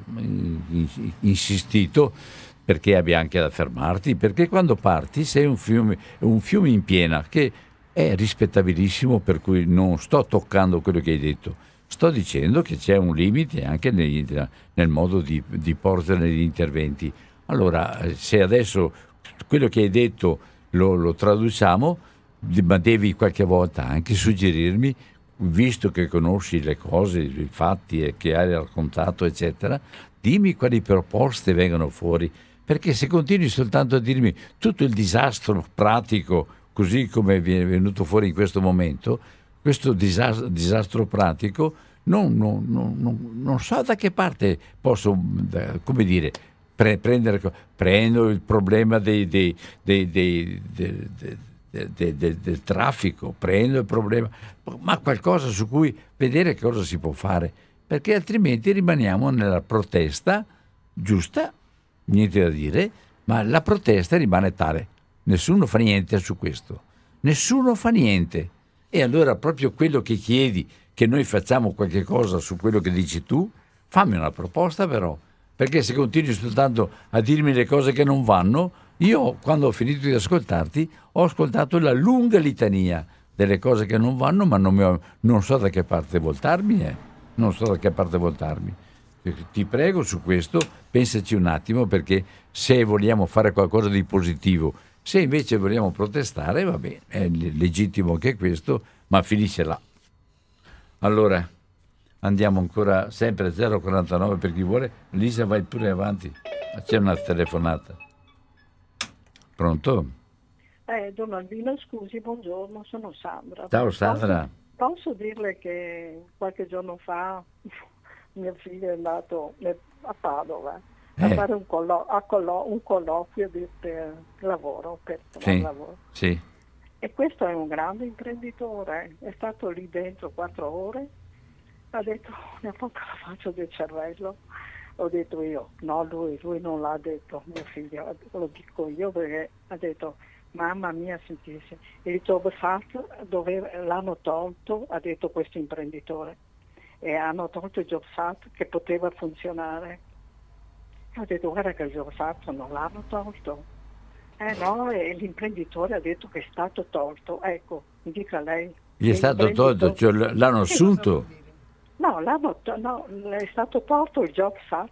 Speaker 2: eh, insistito perché abbia anche da fermarti, perché quando parti sei un fiume, un fiume in piena che è rispettabilissimo, per cui non sto toccando quello che hai detto, sto dicendo che c'è un limite anche nel, nel modo di, di portare gli interventi. Allora, se adesso quello che hai detto lo, lo traduciamo, ma devi qualche volta anche suggerirmi, visto che conosci le cose, i fatti e che hai raccontato, eccetera, dimmi quali proposte vengono fuori, perché se continui soltanto a dirmi tutto il disastro pratico, così come è venuto fuori in questo momento, questo disastro, disastro pratico, non, non, non, non so da che parte posso, come dire, pre- prendere, prendo il problema dei, dei, dei, dei, dei, dei De, de, de, del traffico, prendo il problema, ma qualcosa su cui vedere cosa si può fare, perché altrimenti rimaniamo nella protesta giusta, niente da dire, ma la protesta rimane tale, nessuno fa niente su questo, nessuno fa niente, e allora proprio quello che chiedi, che noi facciamo qualche cosa su quello che dici tu, fammi una proposta però, perché se continui soltanto a dirmi le cose che non vanno, io quando ho finito di ascoltarti ho ascoltato la lunga litania delle cose che non vanno, ma non, mi ho, non so da che parte voltarmi, eh. non so da che parte voltarmi. Ti prego su questo, pensaci un attimo, perché se vogliamo fare qualcosa di positivo, se invece vogliamo protestare, va bene, è legittimo anche questo, ma finisce là. Allora, andiamo ancora sempre a zero quarantanove per chi vuole. Lisa, vai pure avanti, c'è una telefonata. Pronto?
Speaker 8: Eh, Don Albino, scusi, buongiorno, sono Sandra.
Speaker 2: Ciao Sandra.
Speaker 8: Posso, posso dirle che qualche giorno fa mio figlio è andato a Padova eh. a fare un, collo- a collo- un colloquio di, per lavoro, per
Speaker 2: sì,
Speaker 8: lavoro.
Speaker 2: Sì.
Speaker 8: E questo è un grande imprenditore, è stato lì dentro quattro ore, ha detto, mi ha fatto la faccia del cervello. Ho detto io, no, lui, lui non l'ha detto, mio figlio, lo dico io perché ha detto, mamma mia, sentisse, il job fatto dove l'hanno tolto, ha detto questo imprenditore, e hanno tolto il job fatto che poteva funzionare. Ho detto, guarda che il job fatto non l'hanno tolto. Eh no, e l'imprenditore ha detto che è stato tolto, ecco, mi dica lei.
Speaker 2: Gli è stato tolto, cioè l'hanno assunto?
Speaker 8: No, l'hanno to- no, è stato tolto il Jobs Act,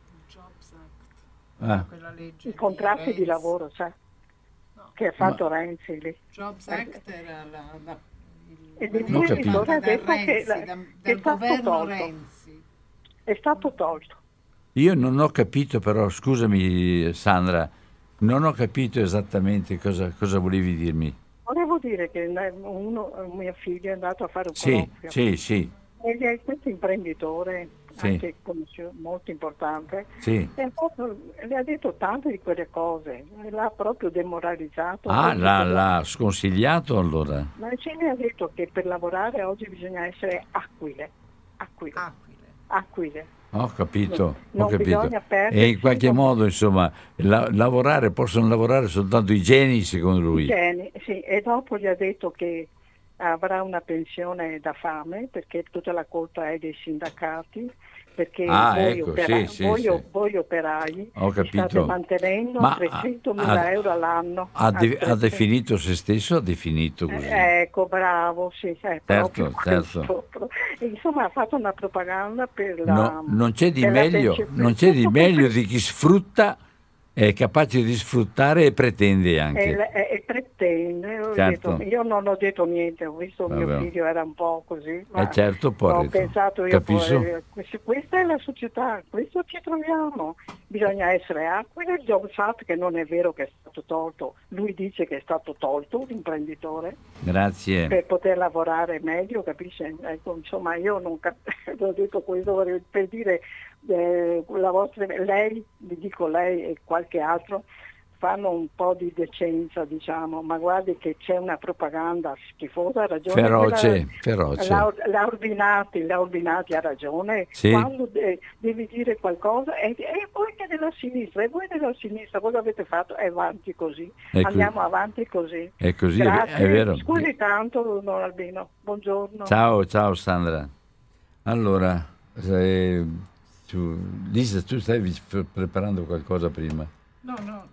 Speaker 2: ah.
Speaker 8: i contratti di, di lavoro, cioè, no. che ha fatto Ma... Renzi lì.
Speaker 3: Jobs Act era la, la,
Speaker 8: il imprenditore ha detto Renzi, che, la,
Speaker 3: da,
Speaker 8: che è stato tolto.
Speaker 3: Renzi.
Speaker 8: È stato tolto.
Speaker 2: Io non ho capito però, scusami Sandra, non ho capito esattamente cosa, cosa volevi dirmi.
Speaker 8: Volevo dire che uno, mio figlio è andato a fare un
Speaker 2: sì,
Speaker 8: colloquio.
Speaker 2: Sì, sì.
Speaker 8: E questo imprenditore,
Speaker 2: sì.
Speaker 8: anche molto importante,
Speaker 2: sì.
Speaker 8: proprio, le ha detto tante di quelle cose, l'ha proprio demoralizzato.
Speaker 2: Ah, l'ha, l'ha sconsigliato allora?
Speaker 8: Ma ci mi ha detto che per lavorare oggi bisogna essere aquile. Aquile.
Speaker 3: Aquile.
Speaker 8: aquile.
Speaker 2: Ho capito,
Speaker 8: non
Speaker 2: ho capito.
Speaker 8: Perdersi,
Speaker 2: e in qualche modo, insomma, la, lavorare, possono lavorare soltanto i geni, secondo lui?
Speaker 8: I geni, sì, e dopo gli ha detto che avrà una pensione da fame perché tutta la colpa è dei sindacati, perché
Speaker 2: ah,
Speaker 8: voi,
Speaker 2: ecco,
Speaker 8: opera-
Speaker 2: sì,
Speaker 8: voi,
Speaker 2: sì,
Speaker 8: voi operai
Speaker 2: Ho capito.
Speaker 8: state mantenendo
Speaker 2: Ma
Speaker 8: trecentomila
Speaker 2: ha,
Speaker 8: euro all'anno.
Speaker 2: Ha, de- ha definito se stesso, ha definito così.
Speaker 8: Eh, ecco, bravo, sì, è
Speaker 2: certo,
Speaker 8: certo. Insomma, ha fatto una propaganda per la...
Speaker 2: No, non c'è di meglio, non c'è di meglio di chi sfrutta è capace di sfruttare e pretende anche.
Speaker 8: E, e, e pretende, ho
Speaker 2: Certo.
Speaker 8: detto, io non ho detto niente, ho visto
Speaker 2: Vabbè.
Speaker 8: mio figlio era un po' così, ma
Speaker 2: Eh certo,
Speaker 8: ho
Speaker 2: porretto.
Speaker 8: pensato io,
Speaker 2: Capisco.
Speaker 8: poi, questa, questa è la società, questo ci troviamo, bisogna essere acqui del Jobs Act, che non è vero che è stato tolto, lui dice che è stato tolto l'imprenditore
Speaker 2: Grazie.
Speaker 8: per poter lavorare meglio, capisce? Ecco, insomma, io non cap- ho detto questo per dire eh, la vostra, lei, vi dico lei e qualche altro, fanno un po' di decenza, diciamo, ma guardi che c'è una propaganda schifosa, ha ragione.
Speaker 2: Feroce,
Speaker 8: quella-
Speaker 2: feroce.
Speaker 8: La, la Urbinati, la Urbinati ha ragione,
Speaker 2: Sì.
Speaker 8: quando de- devi dire qualcosa e, e voi che della sinistra, e voi della sinistra cosa avete fatto? È avanti così,
Speaker 2: È
Speaker 8: andiamo
Speaker 2: così.
Speaker 8: avanti così.
Speaker 2: È così, è-
Speaker 8: Grazie.
Speaker 2: è vero.
Speaker 8: Scusi tanto, don Albino, buongiorno.
Speaker 2: Ciao, ciao Sandra. Allora, eh, tu, Lisa, tu stavi f- preparando qualcosa prima?
Speaker 3: No, no,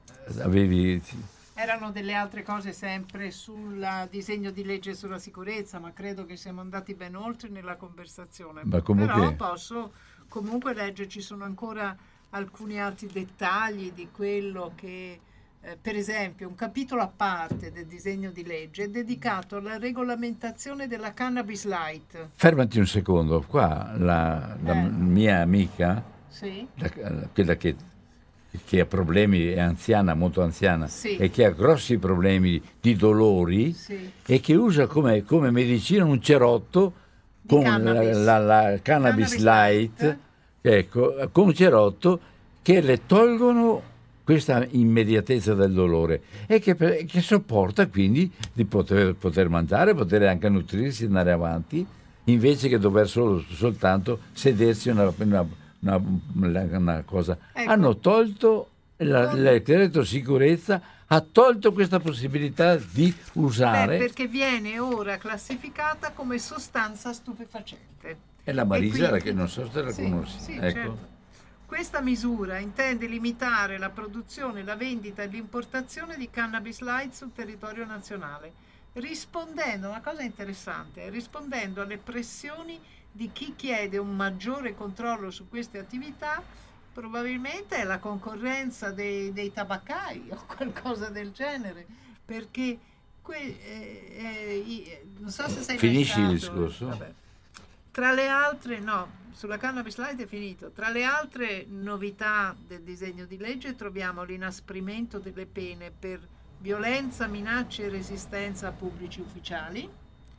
Speaker 2: Avevi...
Speaker 3: erano delle altre cose sempre sul disegno di legge sulla sicurezza, ma credo che siamo andati ben oltre nella conversazione.
Speaker 2: Ma comunque-
Speaker 3: Però posso comunque leggere, ci sono ancora alcuni altri dettagli di quello che, eh, per esempio, un capitolo a parte del disegno di legge è dedicato alla regolamentazione della cannabis light.
Speaker 2: Fermati un secondo, qua la, la
Speaker 3: Eh.
Speaker 2: mia amica,
Speaker 3: Sì?
Speaker 2: la- quella che, che ha problemi, è anziana, molto anziana,
Speaker 3: Sì.
Speaker 2: e che ha grossi problemi di dolori,
Speaker 3: Sì.
Speaker 2: e che usa come, come medicina un cerotto
Speaker 3: Di
Speaker 2: con la,
Speaker 3: cannabis.
Speaker 2: la- la cannabis,
Speaker 3: Cannabis
Speaker 2: light,
Speaker 3: light.
Speaker 2: ecco, con un cerotto che le tolgono questa immediatezza del dolore e che, per- che sopporta quindi di poter, poter mangiare, poter anche nutrirsi, andare avanti, invece che dover solo, soltanto sedersi una, una, una, una- una cosa.
Speaker 3: Ecco.
Speaker 2: Hanno tolto la- il decreto sicurezza, ha tolto questa possibilità di usare.
Speaker 3: Beh, perché viene ora classificata come sostanza stupefacente.
Speaker 2: È la
Speaker 3: E
Speaker 2: Marisera,
Speaker 3: quindi-
Speaker 2: che non so se la
Speaker 3: Sì,
Speaker 2: conosci.
Speaker 3: sì,
Speaker 2: ecco.
Speaker 3: certo. Questa misura intende limitare la produzione, la vendita e l'importazione di cannabis light sul territorio nazionale, rispondendo, una cosa interessante, rispondendo alle pressioni di chi chiede un maggiore controllo su queste attività. Probabilmente è la concorrenza dei, dei tabaccai o qualcosa del genere, perché que- eh, eh, i- non so se sei mai
Speaker 2: Finisci il
Speaker 3: stato-
Speaker 2: discorso?
Speaker 3: vabbè. Tra le altre, no, sulla cannabis light è finito. Tra le altre novità del disegno di legge troviamo l'inasprimento delle pene per violenza, minacce e resistenza a pubblici ufficiali,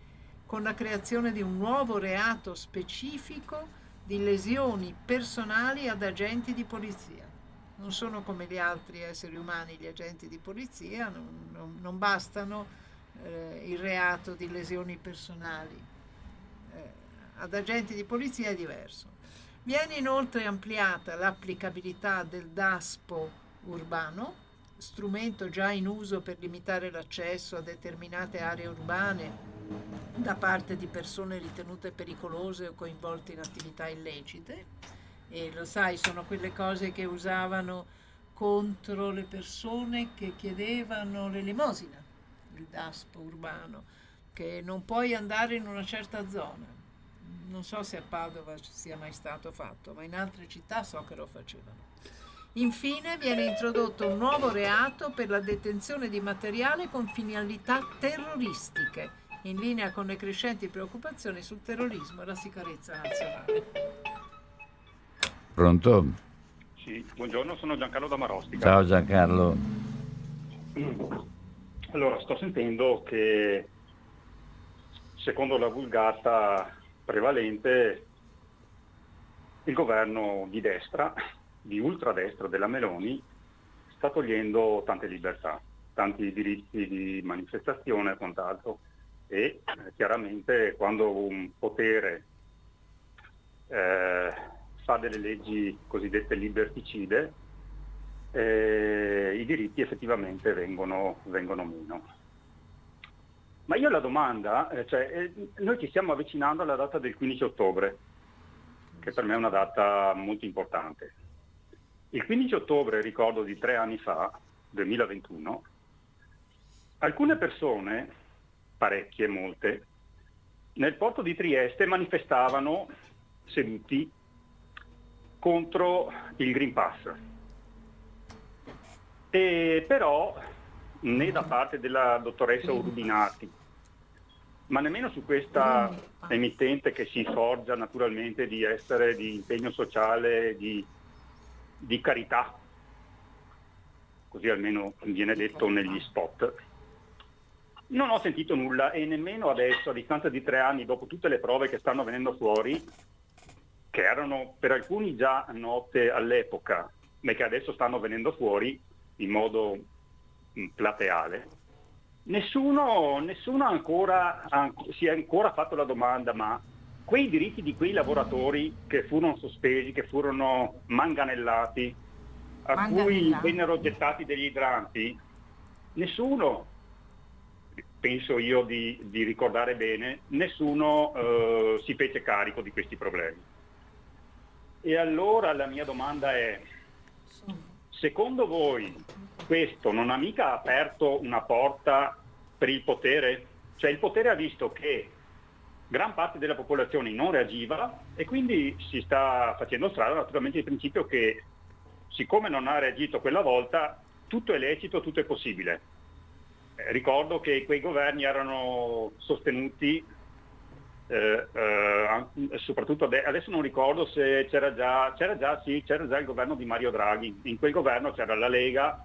Speaker 3: con la creazione di un nuovo reato specifico di lesioni personali ad agenti di polizia. Non sono come gli altri esseri umani gli agenti di polizia, non, non- non bastano eh, il reato di lesioni personali. Eh, ad agenti di polizia è diverso. Viene inoltre ampliata l'applicabilità del DASPO urbano, strumento già in uso per limitare l'accesso a determinate aree urbane da parte di persone ritenute pericolose o coinvolte in attività illecite. E lo sai, sono quelle cose che usavano contro le persone che chiedevano l'elemosina, il DASPO urbano, che non puoi andare in una certa zona. Non so se a Padova sia mai stato fatto, ma in altre città so che lo facevano. Infine viene introdotto un nuovo reato per la detenzione di materiale con finalità terroristiche, in linea con le crescenti preoccupazioni sul terrorismo e la sicurezza nazionale.
Speaker 2: Pronto?
Speaker 9: Sì, buongiorno, sono Giancarlo da Marostica.
Speaker 2: Ciao Giancarlo.
Speaker 9: Allora, sto sentendo che secondo la vulgata prevalente il governo di destra, di ultradestra della Meloni, sta togliendo tante libertà, tanti diritti di manifestazione e quant'altro, e eh, chiaramente quando un potere eh, fa delle leggi cosiddette liberticide, eh, i diritti effettivamente vengono, vengono meno. Ma io la domanda, eh, cioè, eh, noi ci stiamo avvicinando alla data del quindici ottobre, che per me è una data molto importante. Il quindici ottobre, ricordo di tre anni fa, duemilaventuno, alcune persone, parecchie, molte, nel porto di Trieste manifestavano seduti contro il Green Pass. E però né da parte della dottoressa Urubinati, ma nemmeno su questa emittente che si forgia naturalmente di essere di impegno sociale, di, di carità, così almeno viene detto negli spot. Non ho sentito nulla e nemmeno adesso, a distanza di tre anni, dopo tutte le prove che stanno venendo fuori, che erano per alcuni già note all'epoca, ma che adesso stanno venendo fuori in modo plateale, nessuno, nessuno ancora, an- si è ancora fatto la domanda: ma quei diritti di quei lavoratori che furono sospesi, che furono manganellati, a cui vennero gettati degli idranti, nessuno, penso io di, di ricordare bene, nessuno eh, si fece carico di questi problemi. E allora la mia domanda è: secondo voi questo non ha mica aperto una porta per il potere? Cioè il potere ha visto che gran parte della popolazione non reagiva e quindi si sta facendo strada naturalmente il principio che, siccome non ha reagito quella volta, tutto è lecito, tutto è possibile. Eh, ricordo che quei governi erano sostenuti, eh, eh, soprattutto ade- adesso non ricordo se c'era già, c'era già, sì, c'era già il governo di Mario Draghi. In quel governo c'era la Lega,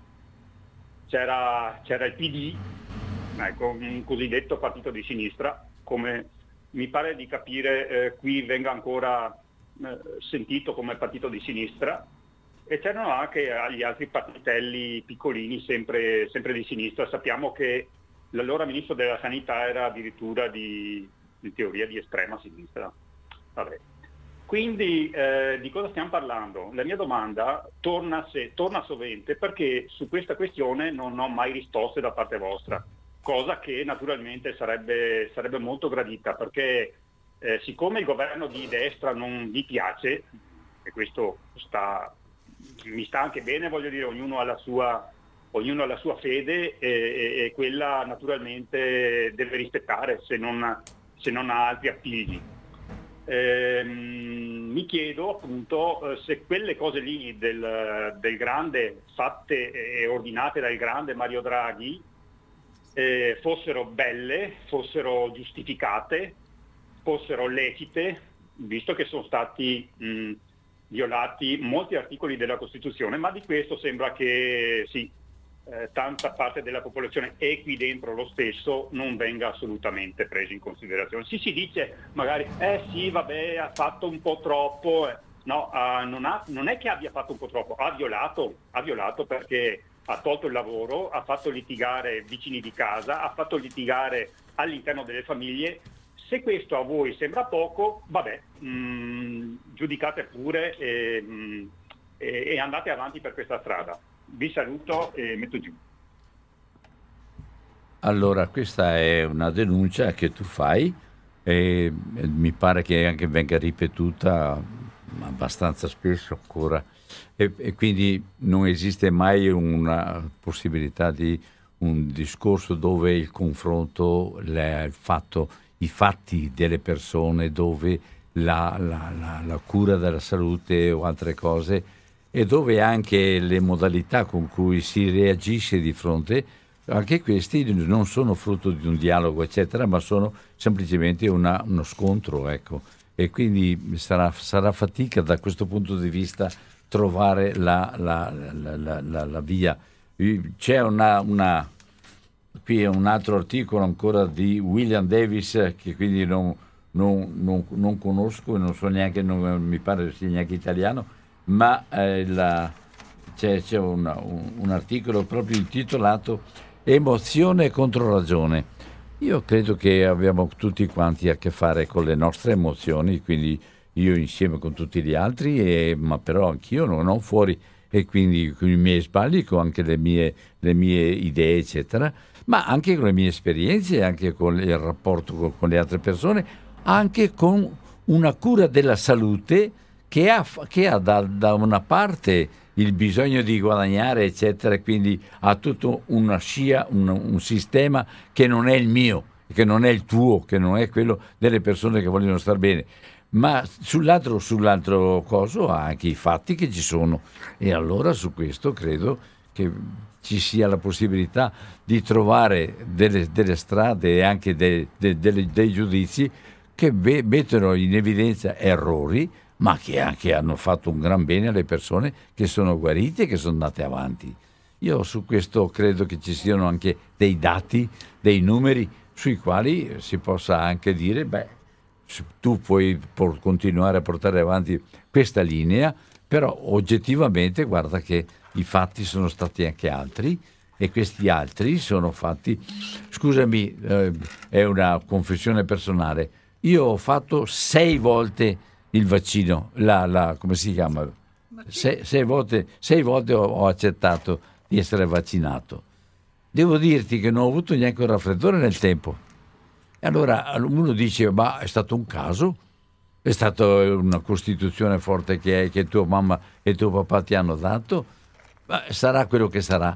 Speaker 9: c'era, c'era il P D, ecco, un cosiddetto partito di sinistra, come mi pare di capire eh, qui venga ancora eh, sentito come partito di sinistra, e c'erano anche gli altri partitelli piccolini sempre, sempre di sinistra. Sappiamo che l'allora ministro della sanità era addirittura di, in teoria di estrema sinistra. Vabbè. Quindi eh, di cosa stiamo parlando? La mia domanda torna, se, torna sovente perché su questa questione non ho mai risposte da parte vostra, cosa che naturalmente sarebbe, sarebbe molto gradita, perché eh, siccome il governo di destra non vi piace, e questo sta, mi sta anche bene, voglio dire, ognuno ha la sua, ognuno ha la sua fede e, e, e quella naturalmente deve rispettare se non, se non ha altri appigli. Eh, mi chiedo appunto eh, se quelle cose lì del, del grande, fatte e ordinate dal grande Mario Draghi, eh, fossero belle, fossero giustificate, fossero lecite, visto che sono stati mh, violati molti articoli della Costituzione, ma di questo sembra che sì, eh, tanta parte della popolazione e qui dentro lo stesso non venga assolutamente preso in considerazione. Si si dice magari, eh sì, vabbè, ha fatto un po' troppo, eh. no, uh, non, ha, non è che abbia fatto un po' troppo, ha violato, ha violato perché ha tolto il lavoro, ha fatto litigare vicini di casa, ha fatto litigare all'interno delle famiglie. Se questo a voi sembra poco, vabbè, mh, giudicate pure e, mh, e, e andate avanti per questa strada. Vi saluto e metto giù.
Speaker 2: Allora, questa è una denuncia che tu fai e mi pare che anche venga ripetuta abbastanza spesso ancora, e, e quindi non esiste mai una possibilità di un discorso dove il confronto, il fatto, i fatti delle persone, dove la, la, la, la cura della salute o altre cose, e dove anche le modalità con cui si reagisce di fronte, anche questi non sono frutto di un dialogo eccetera, ma sono semplicemente una, uno scontro, ecco. E quindi sarà, sarà fatica da questo punto di vista trovare la, la, la, la, la, la via. C'è una, una qui è un altro articolo ancora di William Davis che quindi non, non, non, non conosco e non so neanche, non mi pare sia neanche italiano, ma eh, la, c'è, c'è una, un, un articolo proprio intitolato Emozione contro ragione. Io credo che abbiamo tutti quanti a che fare con le nostre emozioni, quindi io insieme con tutti gli altri, e, ma però anch'io non ho fuori, e quindi con i miei sbagli, con anche le mie, le mie idee eccetera, ma anche con le mie esperienze, anche con il rapporto con, con le altre persone, anche con una cura della salute che ha, che ha da, da una parte il bisogno di guadagnare eccetera, quindi ha tutto una scia, un, un sistema che non è il mio, che non è il tuo, che non è quello delle persone che vogliono star bene, ma sull'altro, sull'altro coso ha anche i fatti che ci sono, e allora su questo credo che ci sia la possibilità di trovare delle, delle strade e anche de, de, de, dei giudizi che ve, mettono in evidenza errori, ma che anche hanno fatto un gran bene alle persone che sono guarite e che sono andate avanti. Io su questo credo che ci siano anche dei dati, dei numeri sui quali si possa anche dire, beh, tu puoi por continuare a portare avanti questa linea, però oggettivamente guarda che i fatti sono stati anche altri, e questi altri sono fatti, scusami, eh, è una confessione personale, io ho fatto sei volte il vaccino, la, la, come si chiama? Se, sei, volte, sei volte ho, ho accettato di essere vaccinato. Devo dirti che non ho avuto neanche un raffreddore nel tempo. E allora uno dice, ma è stato un caso? È stata una costituzione forte che, che tua mamma e tuo papà ti hanno dato? Ma sarà quello che sarà.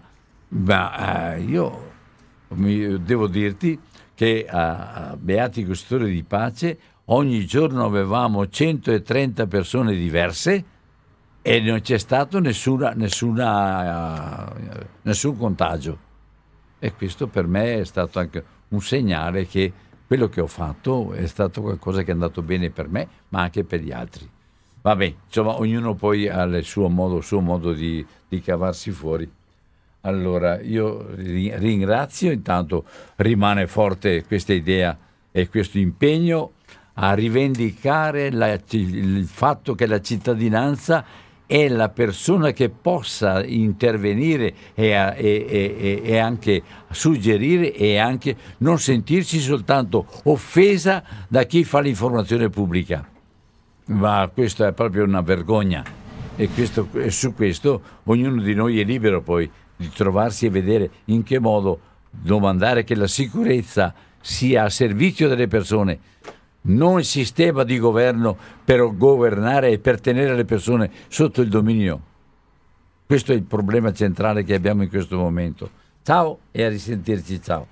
Speaker 2: Ma eh, io mi, devo dirti che a, a Beati Custodi di Pace ogni giorno avevamo centotrenta persone diverse e non c'è stato nessuna, nessuna, uh, nessun contagio. E questo per me è stato anche un segnale che quello che ho fatto è stato qualcosa che è andato bene per me, ma anche per gli altri. Vabbè, insomma, ognuno poi ha il suo modo, il suo modo di, di cavarsi fuori. Allora, io ringrazio, intanto rimane forte questa idea e questo impegno a rivendicare la, il fatto che la cittadinanza è la persona che possa intervenire e, e, e, e anche suggerire e anche non sentirsi soltanto offesa da chi fa l'informazione pubblica. Ma questo è proprio una vergogna, e, questo, e su questo ognuno di noi è libero poi di trovarsi e vedere in che modo domandare che la sicurezza sia a servizio delle persone, non il sistema di governo per governare e per tenere le persone sotto il dominio. Questo è il problema centrale che abbiamo in questo momento. Ciao e a risentirci, ciao.